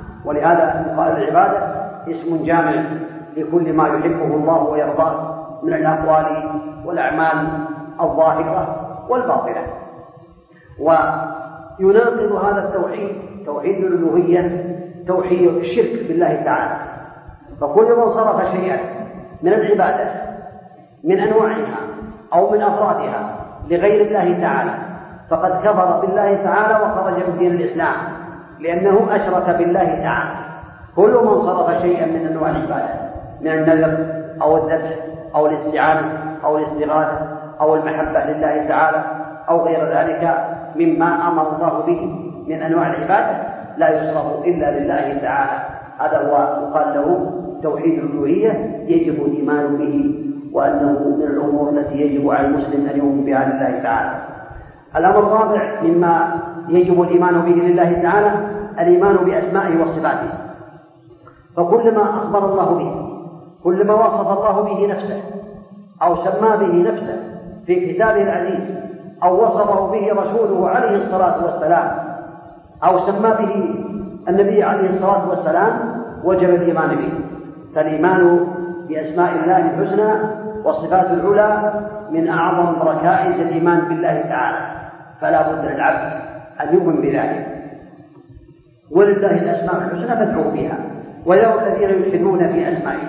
ولهذا قال العبادة اسم جامع لكل ما يحبه الله ويرضاه من الأقوال والأعمال الظاهرة والباطنة. ويناقض هذا التوحيد توحيد الألوهية توحيد الشرك بالله تعالى، فكل من صرف شيئا من العبادة من أنواعها أو من أفرادها لغير الله تعالى فقد كفر بالله تعالى وخرج من دين الإسلام، لأنه أشرك بالله تعالى. كل من صرف شيئا من أنواع العبادة من النذر أو الذبح أو الاستعانة أو الاستغاثة أو المحبة لله تعالى أو غير ذلك مما أمر الله به من أنواع العبادة لا يصرف إلا لله تعالى، هذا هو يقال له توحيد الألوهية، يجب الإيمان به وأنه من الأمور التي يجب على المسلم أن يؤمن بها لله تعالى. الأمر الرابع مما يجب الإيمان به لله تعالى الإيمان بأسمائه وصفاته، فكل ما أخبر الله به، كل ما وصف الله به نفسه أو سمى به نفسه في كتابه العزيز أو وصفه به رسوله عليه الصلاة والسلام أو سمى به النبي عليه الصلاة والسلام وجب الإيمان به. فالإيمان بأسماء الله الحسنى والصفات العلى من أعظم ركائز الإيمان بالله تعالى، فلا بد للعبد أن يؤمن بذلك. ولله الأسماء الحسنى فادعوا بها ويروا الذين يلحدون في أسمائه.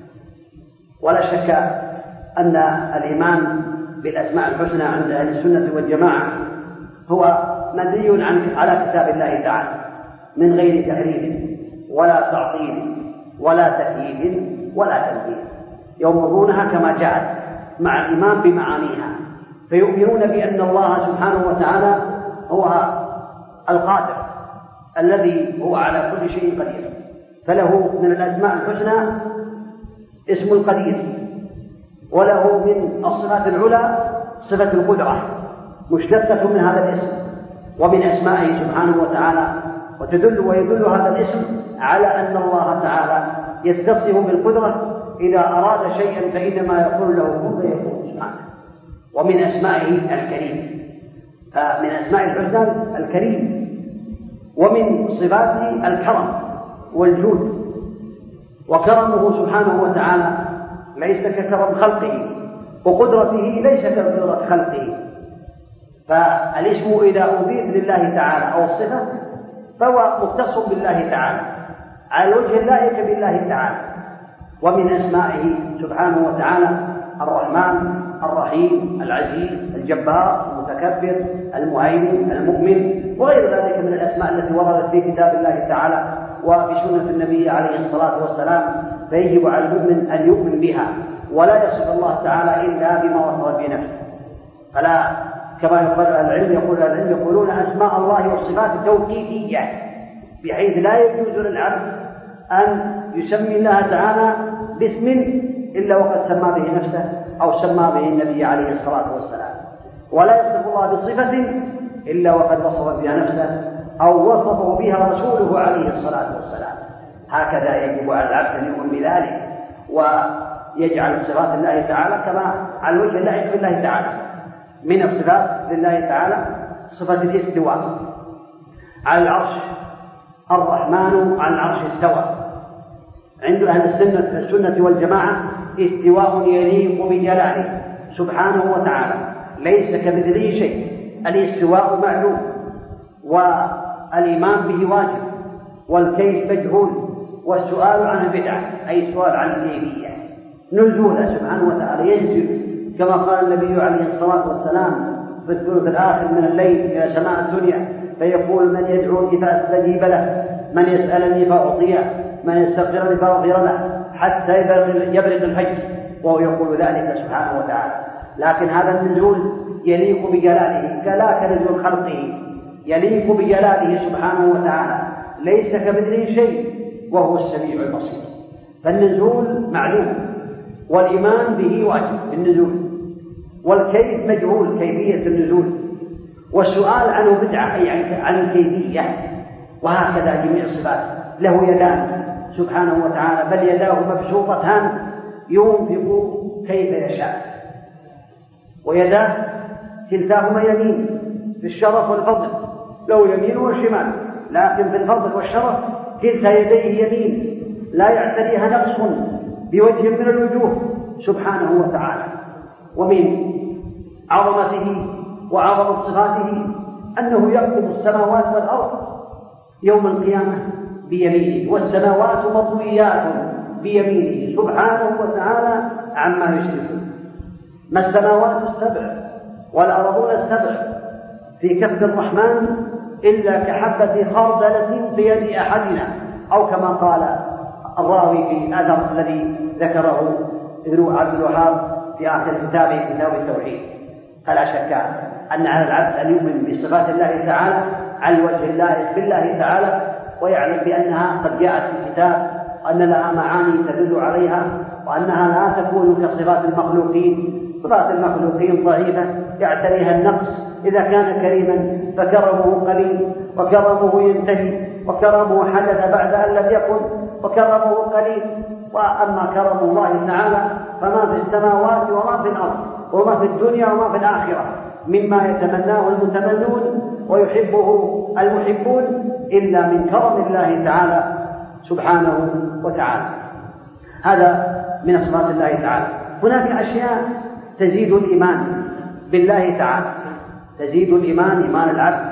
ولا شك أن الإيمان بالأسماء الحسنى عند أهل السنة والجماعة هو مبني على كتاب الله تعالى من غير تحريف ولا تعطيل ولا تكييف ولا تمثيل، يمرونها كما جاءت مع الإيمان بمعانيها، فيؤمنون بأن الله سبحانه وتعالى هو القادر الذي هو على كل شيء قدير، فله من الأسماء الحسنى اسم القدير، وله من الصفات العلى صفة القدرة مشتقة من هذا الاسم ومن أسمائه سبحانه وتعالى، وتدل ويدل هذا الاسم على أن الله تعالى يتصف بالقدرة إذا أراد شيئا فإنما يقول له كن فيكون سبحانه. ومن أسمائه الكريم، فمن أسماء الحسنى الكريم، ومن صفاته الكرم والجود، وكرمه سبحانه وتعالى ليس ككرم خلقه، وقدرته ليس كقدرة خلقه. فالاسم إذا أضيف لله تعالى أو الصفة فهو مختص بالله تعالى على الوجه اللائق بالله تعالى. ومن أسمائه سبحانه وتعالى الرحمن الرحيم العزيز الجبار المتكبر المهيمن المؤمن وغير ذلك من الأسماء التي وردت في كتاب الله تعالى وفي سنة النبي عليه الصلاة والسلام، فيجب على المؤمن أن يؤمن بها ولا يصف الله تعالى إلا بما وصف بنفسه. فلا كما يقول العلم يقول العلم يقولون أسماء الله والصفات توقيفية، بحيث لا يجوز للعبد أن يسمي الله تعالى باسم إلا وقد سمى به نفسه أو سمى به النبي عليه الصلاة والسلام، ولا يصف الله بصفة إلا وقد وصف بها نفسه أو وصفه بها رسوله عليه الصلاة والسلام. هكذا يجب على العبد أن يؤمن بذلك ويجعل صفات الله تعالى كما على الوجه اللائق بالله تعالى. من الصفات لله تعالى صفة الاستواء على العرش، الرحمن على العرش استوى. عند أهل السنة السنة والجماعة استواء يليق بجلاله سبحانه وتعالى، ليس كمثله شيء. الاستواء معلوم والإيمان به واجب، والكيف مجهول، والسؤال عنه بدعة، أي السؤال عن الكيفية. نزوله سبحانه وتعالى ينزل كما قال النبي عليه الصلاة والسلام في الثلث الآخر من الليل إلى سماء الدنيا فيقول من يدعوني فأستجيب له، من يسألني فأعطيه، من يستغفرني فأغفر له، حتى يبرق الفجر، وهو يقول ذلك سبحانه وتعالى. لكن هذا النزول يليق بجلاله كلا كنزول خلقه، يليق بجلاله سبحانه وتعالى، ليس كمثله شيء وهو السميع البصير. فالنزول معلوم والإيمان به واجب بالنزول، والكيف مجهول كيفية النزول، والسؤال عنه بدعة أي عن الكيفية. وهكذا جميع الصفات. له يدان سبحانه وتعالى، بل يداه مبسوطتان ينفق كيف يشاء، ويداه كلتاهما يمين في الشرف والفضل، له يمين والشمال، لكن في الفضل والشرف كلتا يديه يمين لا يعتريها نقص بوجه من الوجوه سبحانه وتعالى. ومن عظمته وعظمة صفاته أنه يقبض السماوات والأرض يوم القيامة بيمينه، والسماوات مطويات بيمينه سبحانه وتعالى عما يشركون. ما السماوات السبع والأرضون السبع في كف الرحمن إلا كحبة خردلة في يد أحدنا، أو كما قال الراوي في الأثر الذي ذكره ابن عبد الوهاب في آخر كتابه كتاب التوحيد. فلا شك أن على العبد أن يؤمن بصفات الله تعالى على الوجه اللائق بالله تعالى، ويعلم بأنها قد جاءت في الكتاب وأن لها معاني تدل عليها، وأنها لا تكون كصفات المخلوقين. صفات المخلوقين ضعيفة يعتريها النقص. إذا كان كريما فكرمه قليل، وكرمه ينتهي، وكرمه حدث بعد أن لم يكن، وكرمه قليل. وأما كرم الله تعالى فما في السماوات وما في الأرض وما في الدنيا وما في الآخرة مما يتمناه المتمنون ويحبه المحبون إلا من كرم الله تعالى سبحانه وتعالى. هذا من صفات الله تعالى. هناك أشياء تزيد الإيمان بالله تعالى، تزيد الإيمان إيمان العبد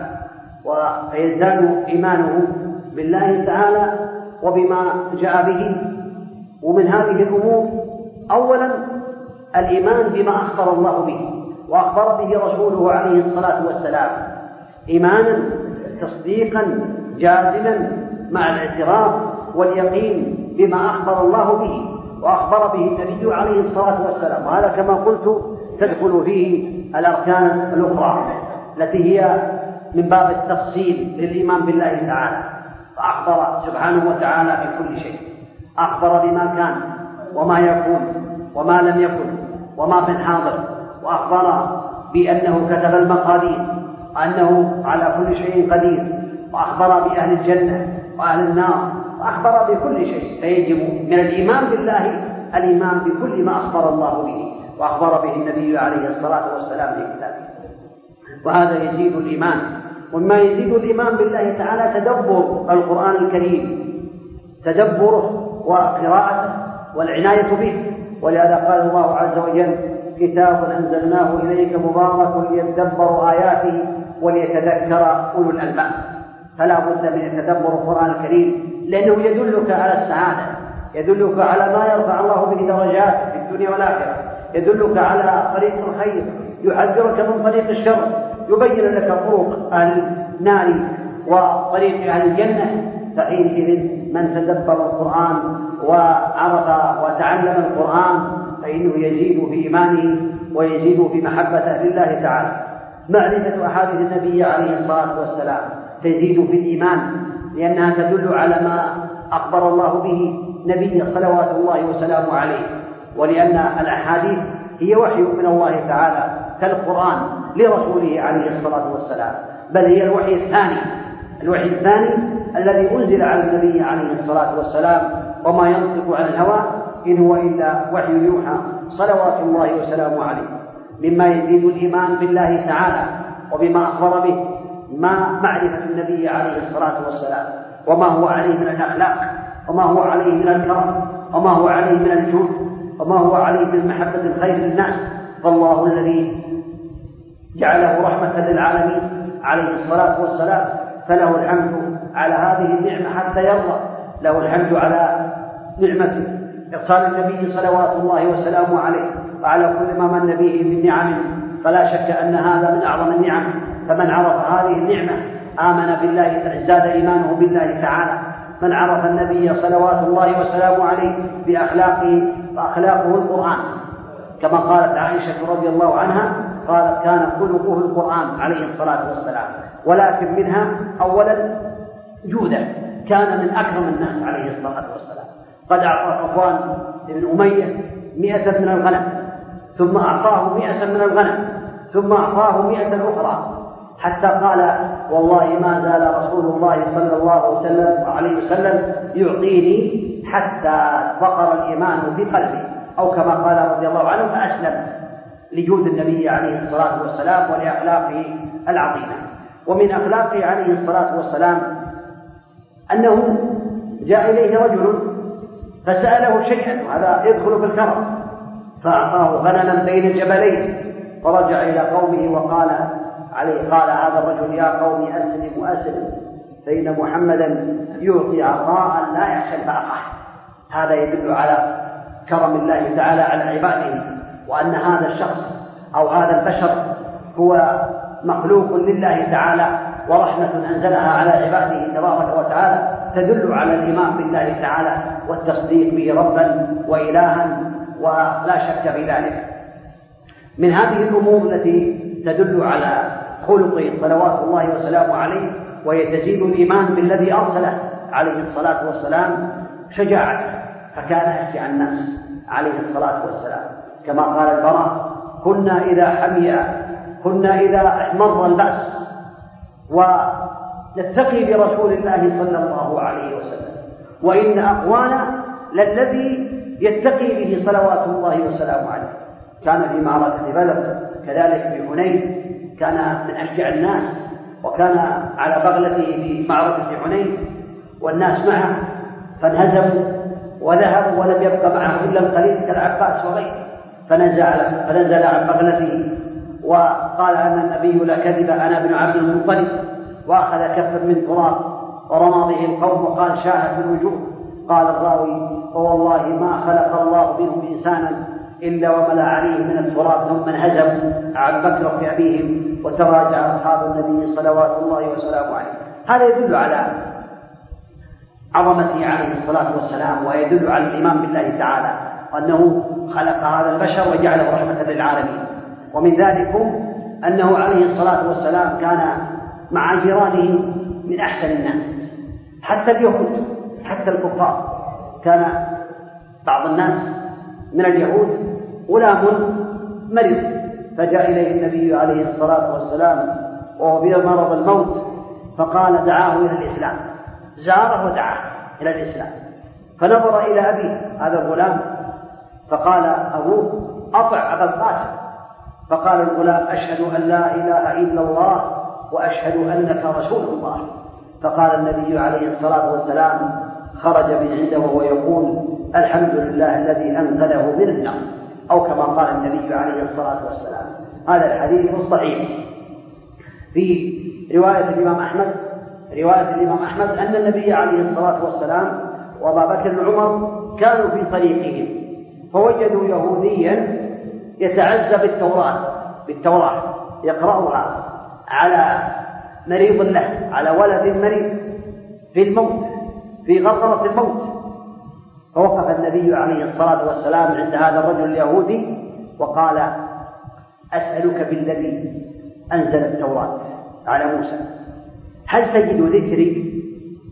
ويزداد إيمانه بالله تعالى وبما جاء به. ومن هذه الأمور أولا الإيمان بما أخبر الله به وأخبر به رسوله عليه الصلاة والسلام إيمانا تصديقا جازما مع الاعتراف واليقين بما أخبر الله به وأخبر به النبي عليه الصلاة والسلام. وهذا كما قلت تدخل فيه الأركان الأخرى التي هي من باب التفصيل للإيمان بالله تعالى. فأخبر سبحانه وتعالى بكل شيء، أخبر بما كان وما يكون وما لم يكن وما في الحاضر، وأخبر بأنه كتب المقادير وأنه على كل شيء قدير، وأخبر بأهل الجنة وأهل النار، وأخبر بكل شيء. فيجب من الإيمان بالله الإيمان بكل ما أخبر الله به وأخبر به النبي عليه الصلاة والسلام في كتابه. وهذا يزيد الإيمان. وما يزيد الإيمان بالله تعالى تدبر القرآن الكريم، تدبره وقراءته والعناية به. ولهذا قال الله عز وجل: كتاب أنزلناه إليك مبارك ليدبروا آياته وليتذكر أولو الألباب. فلا بد من تدبر القرآن الكريم، لأنه يدلك على السعادة، يدلك على ما يرفع الله به درجات في الدنيا والآخرة، يدلك على طريق الخير، يحذرك من طريق الشر، يبين لك طرق أهل النار وطريق أهل الجنة. فحينئذ من تدبر القرآن وعرف وتعلم القرآن فإنه يزيد في إيمانه ويزيد في محبته لله تعالى. معرفة أحاديث النبي عليه الصلاة والسلام تزيد في الإيمان، لأنها تدل على ما أخبر الله به نبي صلوات الله وسلامه عليه، ولأن الأحاديث هي وحي من الله تعالى كالقرآن لرسوله عليه الصلاة والسلام، بل هي الوحي الثاني الوحي الثاني الذي أنزل على النبي عليه الصلاة والسلام، وما ينطق عن الهوى إن هو إلا وحي يوحى صلوات الله وسلامه عليه. مما يزيد الإيمان بالله تعالى وبما أخبر به ما معرفة النبي عليه الصلاة والسلام وما هو عليه من الأخلاق، وما هو عليه من الكرم، وما هو عليه من الجود، وما هو عليه من محبة الخير للناس. فالله الذي جعله رحمة للعالمين عليه الصلاة والسلام، فله الحمد على هذه النعمة حتى يرضى، له الحمد على نعمة إرسال النبي صلوات الله وسلامه عليه وعلى كل ما من به من نعم. فلا شك أن هذا من أعظم النعم. فمن عرف هذه النعمة آمن بالله، ازداد إيمانه بالله تعالى. من عرف النبي صلوات الله وسلامه عليه بأخلاقه، فأخلاقه القرآن، كما قالت عائشة رضي الله عنها قالت: كان خلقه القرآن عليه الصلاة والسلام. ولكن منها أولا جوده، كان من أكرم الناس عليه الصلاة والسلام. قد أعطى صفوان بن أمية مئة من الغنم، ثم أعطاه مئة من الغنم، ثم أعطاه مئة أخرى، حتى قال: والله ما زال رسول الله صلى الله عليه وسلم يعطيني حتى بقر الإيمان في قلبي، أو كما قال رضي الله عنه: فأسلم لجود النبي عليه الصلاة والسلام ولأخلاقه العظيمة. ومن أخلاقه عليه الصلاة والسلام أنه جاء إليه رجل فسأله شيئا، وهذا يدخل في الكرم، فأعطاه غنما بين جبلين، فرجع إلى قومه وقال عليه قال هذا الرجل: يا قوم أسلم أسلم، فإن محمدا يعطي عطاء لا يخشى الفاقة. هذا يدل على كرم الله تعالى على عباده، وأن هذا الشخص أو هذا البشر هو مخلوق لله تعالى ورحمة أنزلها على عباده تبارك وتعالى، تدل على الإيمان بالله تعالى والتصديق به ربا وإلها، ولا شك في ذلك. من هذه الأمور التي تدل على خلقه صلوات الله وسلامه عليه وهي تزيد الإيمان بالذي أرسله عليه الصلاة والسلام، شجاعة، فكان أشجع الناس عليه الصلاة والسلام، كما قال البراء: كنا إذا حمي كنا إذا احمر البأس ونتقي برسول الله صلى الله عليه وسلم، وإن أقوانا للذي يتقي به صلوات الله وسلامه عليه. كان في معركة بدر، كذلك في حنين كان من أشجع الناس، وكان على بغلته في معركة حنين والناس معه، فانهزموا وذهبوا ولم يبق معه إلا القليل كالعباس وغيره، فنزل فنزل عن بغلته وقال أن النبي لا كذب أنا ابن عبد المطلب، وأخذ كفا من تراب ورمى به القوم وقال: شاهت الوجوه. قال الراوي: فوالله ما خلق الله منهم إنسانا إلا وملا عليه من التراب، ثم انهزموا عن بكر في أبيهم وتراجع أصحاب النبي صلوات الله وسلامه عليه. هذا يدل على عظمته عليه الصلاة والسلام، ويدل على الإيمان بالله تعالى، وأنه خلق هذا البشر وجعله رحمة للعالمين. ومن ذلك أنه عليه الصلاة والسلام كان مع جيرانه من أحسن الناس، حتى اليهود حتى الكفار. كان بعض الناس من اليهود غلام مريض، فجاء إليه النبي عليه الصلاة والسلام وهو بمرض الموت، فقال دعاه إلى الإسلام، زاره ودعاه إلى الإسلام. فنظر إلى أبيه هذا الغلام فقال أبوه: أطع أبا القاسم. فقال الغلام: أشهد أن لا إله إلا الله وأشهد أنك رسول الله. فقال النبي عليه الصلاة والسلام: خرج من عنده وهو يقول: الحمد لله الذي أنقذه من النار، أو كما قال النبي عليه الصلاة والسلام. هذا الحديث الصحيح. في رواية الإمام أحمد رواية الإمام أحمد أن النبي عليه الصلاة والسلام وأبا بكر وعمر كانوا في طريقهم فوجدوا يهوديا يتعزى بالتوراة بالتوراة يقرأها على مريض له، على ولد مريض في الموت، في غرغرة الموت. فوقف النبي عليه الصلاة والسلام عند هذا الرجل اليهودي وقال: أسألك بالذي أنزل التوراة على موسى، هل تجد ذكري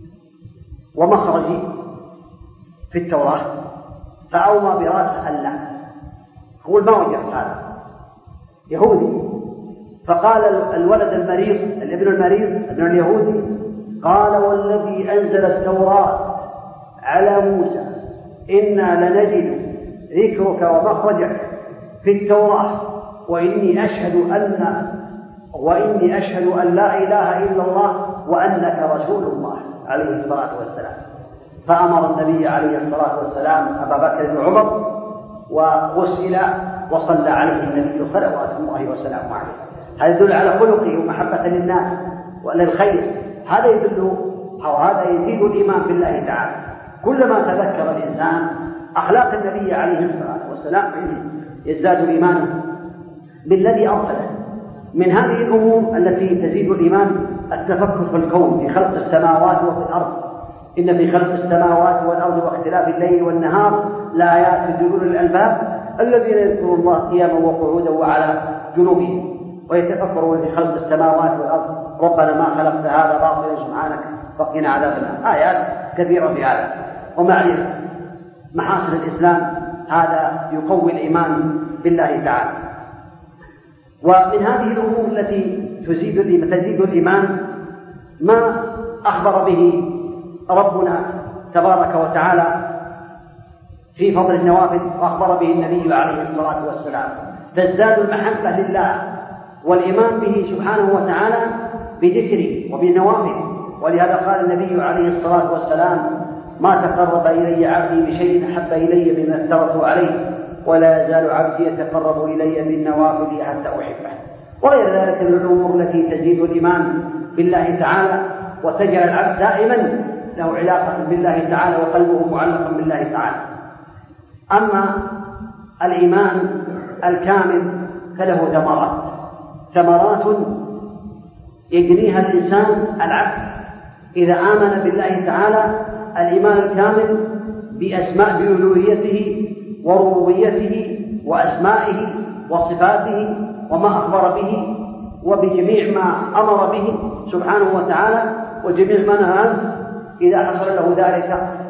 ومخرجي في التوراة؟ فأومى برأسه أن لا. يقول: ما وجدت هذا، يهودي. فقال الولد المريض الابن المريض ابن اليهودي: قال والذي أنزل التوراة على موسى إنا لنجد ذكرك ومخرجك في التوراة، وإني أشهد أن وإني أشهد أن لا إله إلا الله وأنك رسول الله عليه الصلاة والسلام. فأمر النبي عليه الصلاة والسلام أبا بكر وعمر وغسل وصلى عليه النبي صلوات الله وسلامه عليه. هذا يدل على خلقه ومحبة للناس وللخير. هذا يدل أو هذا يزيد الإيمان بالله تعالى. كلما تذكر الإنسان أخلاق النبي عليه الصلاة والسلام يزداد الإيمان بالذي أرسله. من هذه الأمور التي تزيد الإيمان التفكر في الكون، في خلق السماوات وفي الأرض. إن في خلق السماوات والأرض واختلاف الليل والنهار لآيات لأولي الألباب الذين يذكرون الله قياما وقعودا وعلى جنوبهم ويتفكرون في خلق السماوات والأرض ربنا ما خلقت هذا باطلا سبحانك فقنا عذاب النار. آيات كثيرة في هذا. ومعرفة محاسن الإسلام هذا يقوي الإيمان بالله تعالى. ومن هذه الأمور التي تزيد تزيد الإيمان ما أخبر به ربنا تبارك وتعالى في فضل النوافل، وأخبر به النبي عليه الصلاة والسلام، تزداد المحبة لله والإيمان به سبحانه وتعالى بذكره وبنوافل. ولهذا قال النبي عليه الصلاة والسلام: ما تقرب إلي عبدي بشيء أحب إلي مما افترضت عليه، ولا يزال عبدي يتقرب إلي بالنوافل حتى أحبه. وغير ذلك من الأمور التي تزيد الإيمان بالله تعالى وتجعل العبد دائما له علاقة بالله تعالى وقلبه معلق بالله تعالى. أما الإيمان الكامل فله ثمرات ثمرات يجنيها الإنسان العبد إذا آمن بالله تعالى الإيمان الكامل بأسماء بألوهيته وربوبيته وأسمائه وصفاته وما أخبر به وبجميع ما أمر به سبحانه وتعالى وجميع ما نهى عنه. إذا حصل له ذلك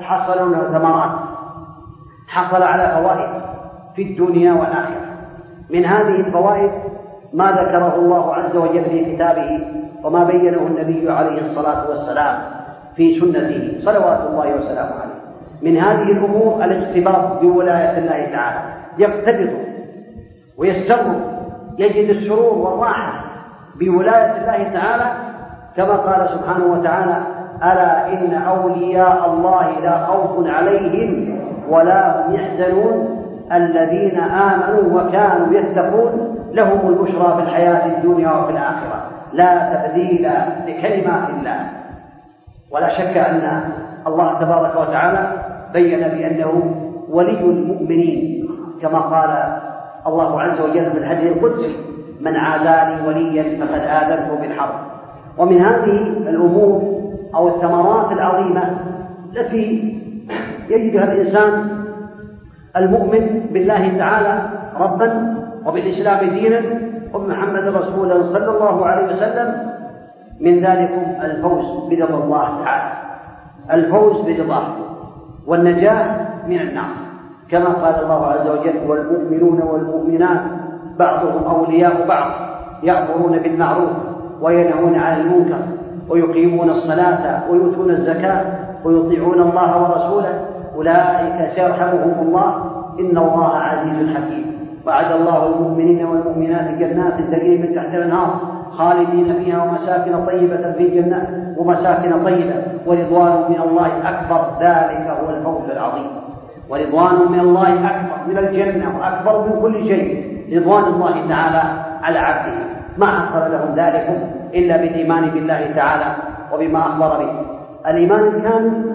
حصل له ثمرات، حصل على فوائد في الدنيا والآخرة. من هذه الفوائد ما ذكره الله عز وجل في كتابه وما بينه النبي عليه الصلاة والسلام في سنته صلوات الله وسلامه عليه. من هذه الأمور الاغتباط بولاية الله تعالى، يقتبض ويسر، يجد السرور والراحة بولاية الله تعالى، كما قال سبحانه وتعالى: ألا إن أولياء الله لا خوف عليهم ولا هم يحزنون الذين آمنوا وكانوا يتقون لهم البشرى في الحياة الدنيا وفي الآخرة لا تبديل لكلمات الله. ولا شك أن الله تبارك وتعالى بين بأنه ولي المؤمنين، كما قال الله عز وجل في الحديث القدسي: من عاداني وليا فقد آذنته بالحرب. ومن هذه الأمور أو الثمرات العظيمة التي يجدها الإنسان المؤمن بالله تعالى ربا وبالإسلام دينا وبمحمد رسولا صلى الله عليه وسلم، من ذلك الفوز برضا الله تعالى، الفوز برضاه والنجاة من النار، كما قال الله عز وجل: والمؤمنون والمؤمنات بعضهم أولياء بعض يأمرون بالمعروف وينهون عن المنكر ويقيمون الصلاة ويؤتون الزكاة ويطيعون الله ورسوله أولئك سيرحمهم الله إن الله عزيز حكيم. وعد الله المؤمنين والمؤمنات جنات تجري من تحتها الأنهار خالدين فيها ومساكن طيبة في جنات ومساكن طيبة ورضوان من الله أكبر، ذلك هو الفوز العظيم. ورضوان من الله أكبر من الجنة وأكبر من كل شيء، رضوان الله تعالى على عبده. ما حصل لهم ذلك إلا بالإيمان بالله تعالى وبما أخبر به. الإيمان الكامل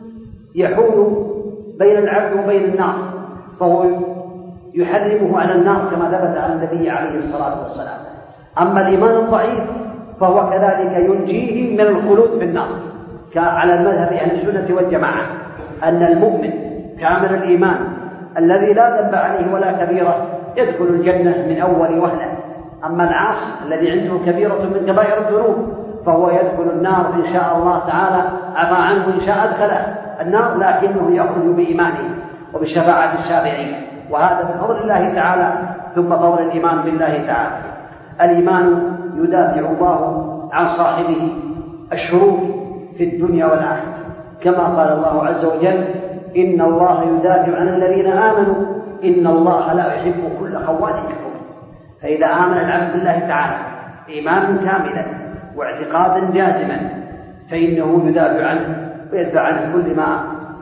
يحول بين العبد وبين النار، فهو يحرمه على النار كما ثبت عن النبي عليه الصلاة والسلام. أما الإيمان الضعيف فهو كذلك ينجيه من الخلود في النار، على المذهب أهل السنة والجماعة أن المؤمن كامل الإيمان الذي لا ذنب عليه ولا كبيرة يدخل الجنة من أول وهلة. أما العاصي الذي عنده كبيرة من كبائر الذنوب فهو يدخل النار إن شاء الله تعالى، عفى عنه إن شاء أدخله النار، لكنه يخرج بإيمانه وبشفاعة الشافعين، وهذا بفضل الله تعالى ثم فضل الإيمان بالله تعالى. الإيمان يدافع الله عن صاحبه الشرور في الدنيا والآخرة، كما قال الله عز وجل: إن الله يدافع عن الذين آمنوا إن الله لا يحب كل خوان كفور. فإذا آمن العبد بالله تعالى إيمانا كاملا واعتقادا جازما فإنه يدافع عنه ويدفع عنه كل ما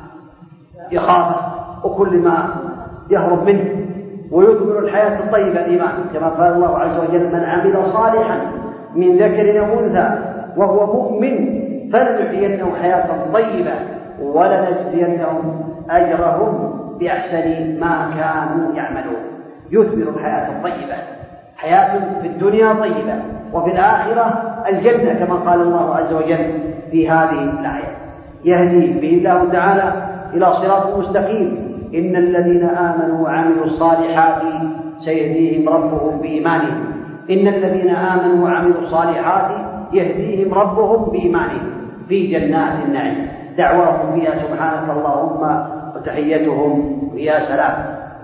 يخاف وكل ما يهرب منه، ويثمر الحياة الطيبة الإيمان، كما قال الله عز وجل: من عمل صالحا من ذكر أو أنثى وهو مؤمن فلنحيينه حياة طيبة ولنجزينهم أجرهم بأحسن ما كانوا يعملون. يثمر الحياة الطيبة، حياة في الدنيا طيبة وفي الآخرة الجنة، كما قال الله عز وجل في هذه الآية: يهدي به الله تعالى إلى صراط مستقيم إن الذين آمنوا وعملوا الصالحات سيهديهم ربهم بإيمانهم إن الذين آمنوا وعملوا الصالحات يهديهم ربهم بإيمانهم في جنات النعيم دعواهم فيها سبحانك اللهم وتحيتهم يا سلام.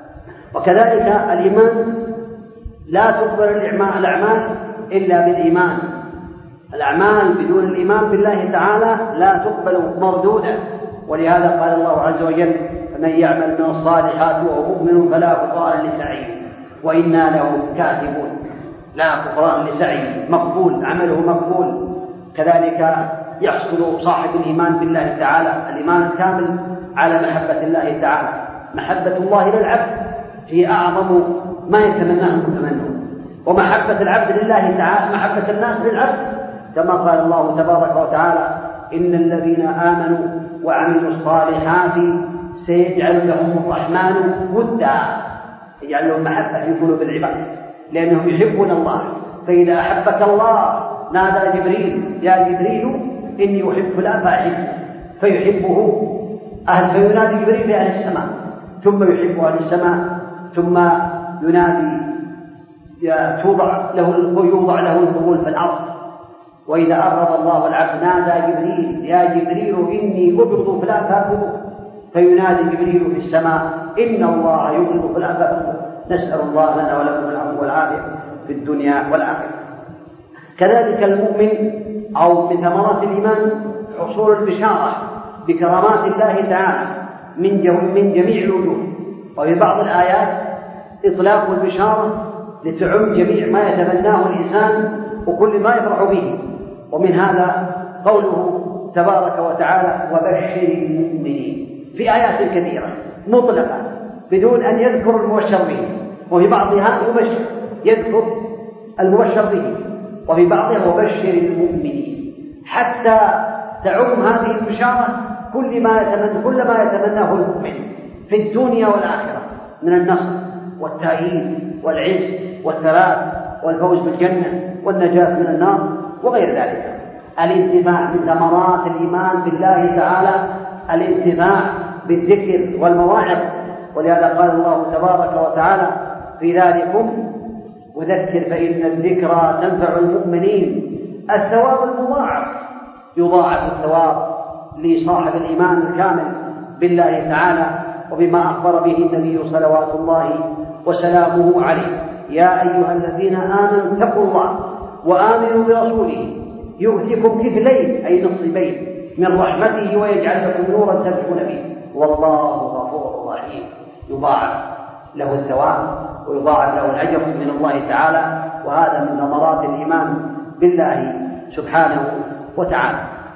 وكذلك الإيمان لا تقبل الأعمال إلا بالإيمان، الأعمال بدون الإيمان بالله تعالى لا تقبل مردودة، ولهذا قال الله عز وجل: فمن يعمل من الصالحات وهو مؤمن فلا كفران لسعيه وإنا له كاتبون. لا كفران لسعيه، مقبول، عمله مقبول. كذلك يحصل صاحب الإيمان بالله تعالى الإيمان الكامل على محبة الله تعالى. محبة الله للعبد هي أعظم ما يتمناه المتمنون، ومحبة العبد لله تعالى محبة الناس للعبد، كما قال الله تبارك وتعالى: إن الذين آمنوا وعملوا الصالحات سيجعل لهم الرحمن ودا، يجعل لهم محبة في قلوب العباد لأنهم يحبون الله. فإذا أحبك الله نادى جبريل: يا جبريل إني أحب فلان فأحبه، فيحبه أهل فينادي جبريل في أهل السماء، ثم يحب أهل السماء، ثم ينادي توضع له يوضع له القبول في الأرض. وإذا أرض الله العبد نادى جبريل: يا جبريل إني أبغض فلان فأبغضه، فينادي جبريل في السماء إن الله يبغض في الآفاق. نسأل الله لنا ولكم العفو والعافية في الدنيا والآخرة. كذلك المؤمن أو من ثمرات الإيمان حصول البشارة بكرامات الله تعالى من جميع الوجوه، وفي بعض الآيات إطلاق البشارة لتعم جميع ما يتمناه الإنسان وكل ما يفرح به. ومن هذا قوله تبارك وتعالى وبشر المؤمنين في آيات كثيرة مطلقة بدون أن يذكر المبشر به، وفي بعضها يبشر يذكر المبشر به، وفي بعضها وبشر المؤمنين، حتى تعم هذه البشارة كل ما يتمنى كل ما يتمناه المؤمن في الدنيا والآخرة من النصر والتأييد والعز والثبات والفوز بالجنة والنجاة من النار وغير ذلك. الانتفاع من ثمرات الإيمان بالله تعالى الانتفاع بالذكر والمواعظ، ولهذا قال الله تبارك وتعالى في ذلكم وذكر فإن الذكرى تنفع المؤمنين. الثواب المضاعف، يضاعف الثواب لصاحب الإيمان الكامل بالله تعالى وبما أخبر به النبي صلوات الله وسلامه عليه. يا أيها الذين آمنوا اتقوا الله وآمنوا برسوله يؤتكم كفلين أي نصيبين من رحمته ويجعل لكم نورا تمشون به والله غفور رحيم. يضاعف له الثواب ويضاعف له الأجر من الله تعالى، وهذا من ثمرات الإيمان بالله سبحانه وتعالى.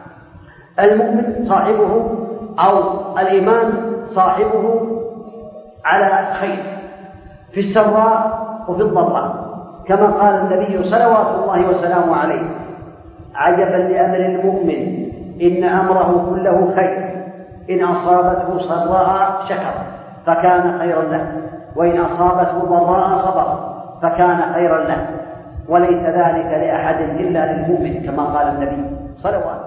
المؤمن صاحبه أو الإيمان صاحبه على خير في السراء وفي الضراء، كما قال النبي صلوات الله وسلامه عليه عجبا لأمر المؤمن إن أمره كله خير، إن أصابته سراء شكر فكان خيرا له، وإن أصابته ضراء صبر فكان خيرا له، وليس ذلك لأحد إلا للمؤمن كما قال النبي صلوات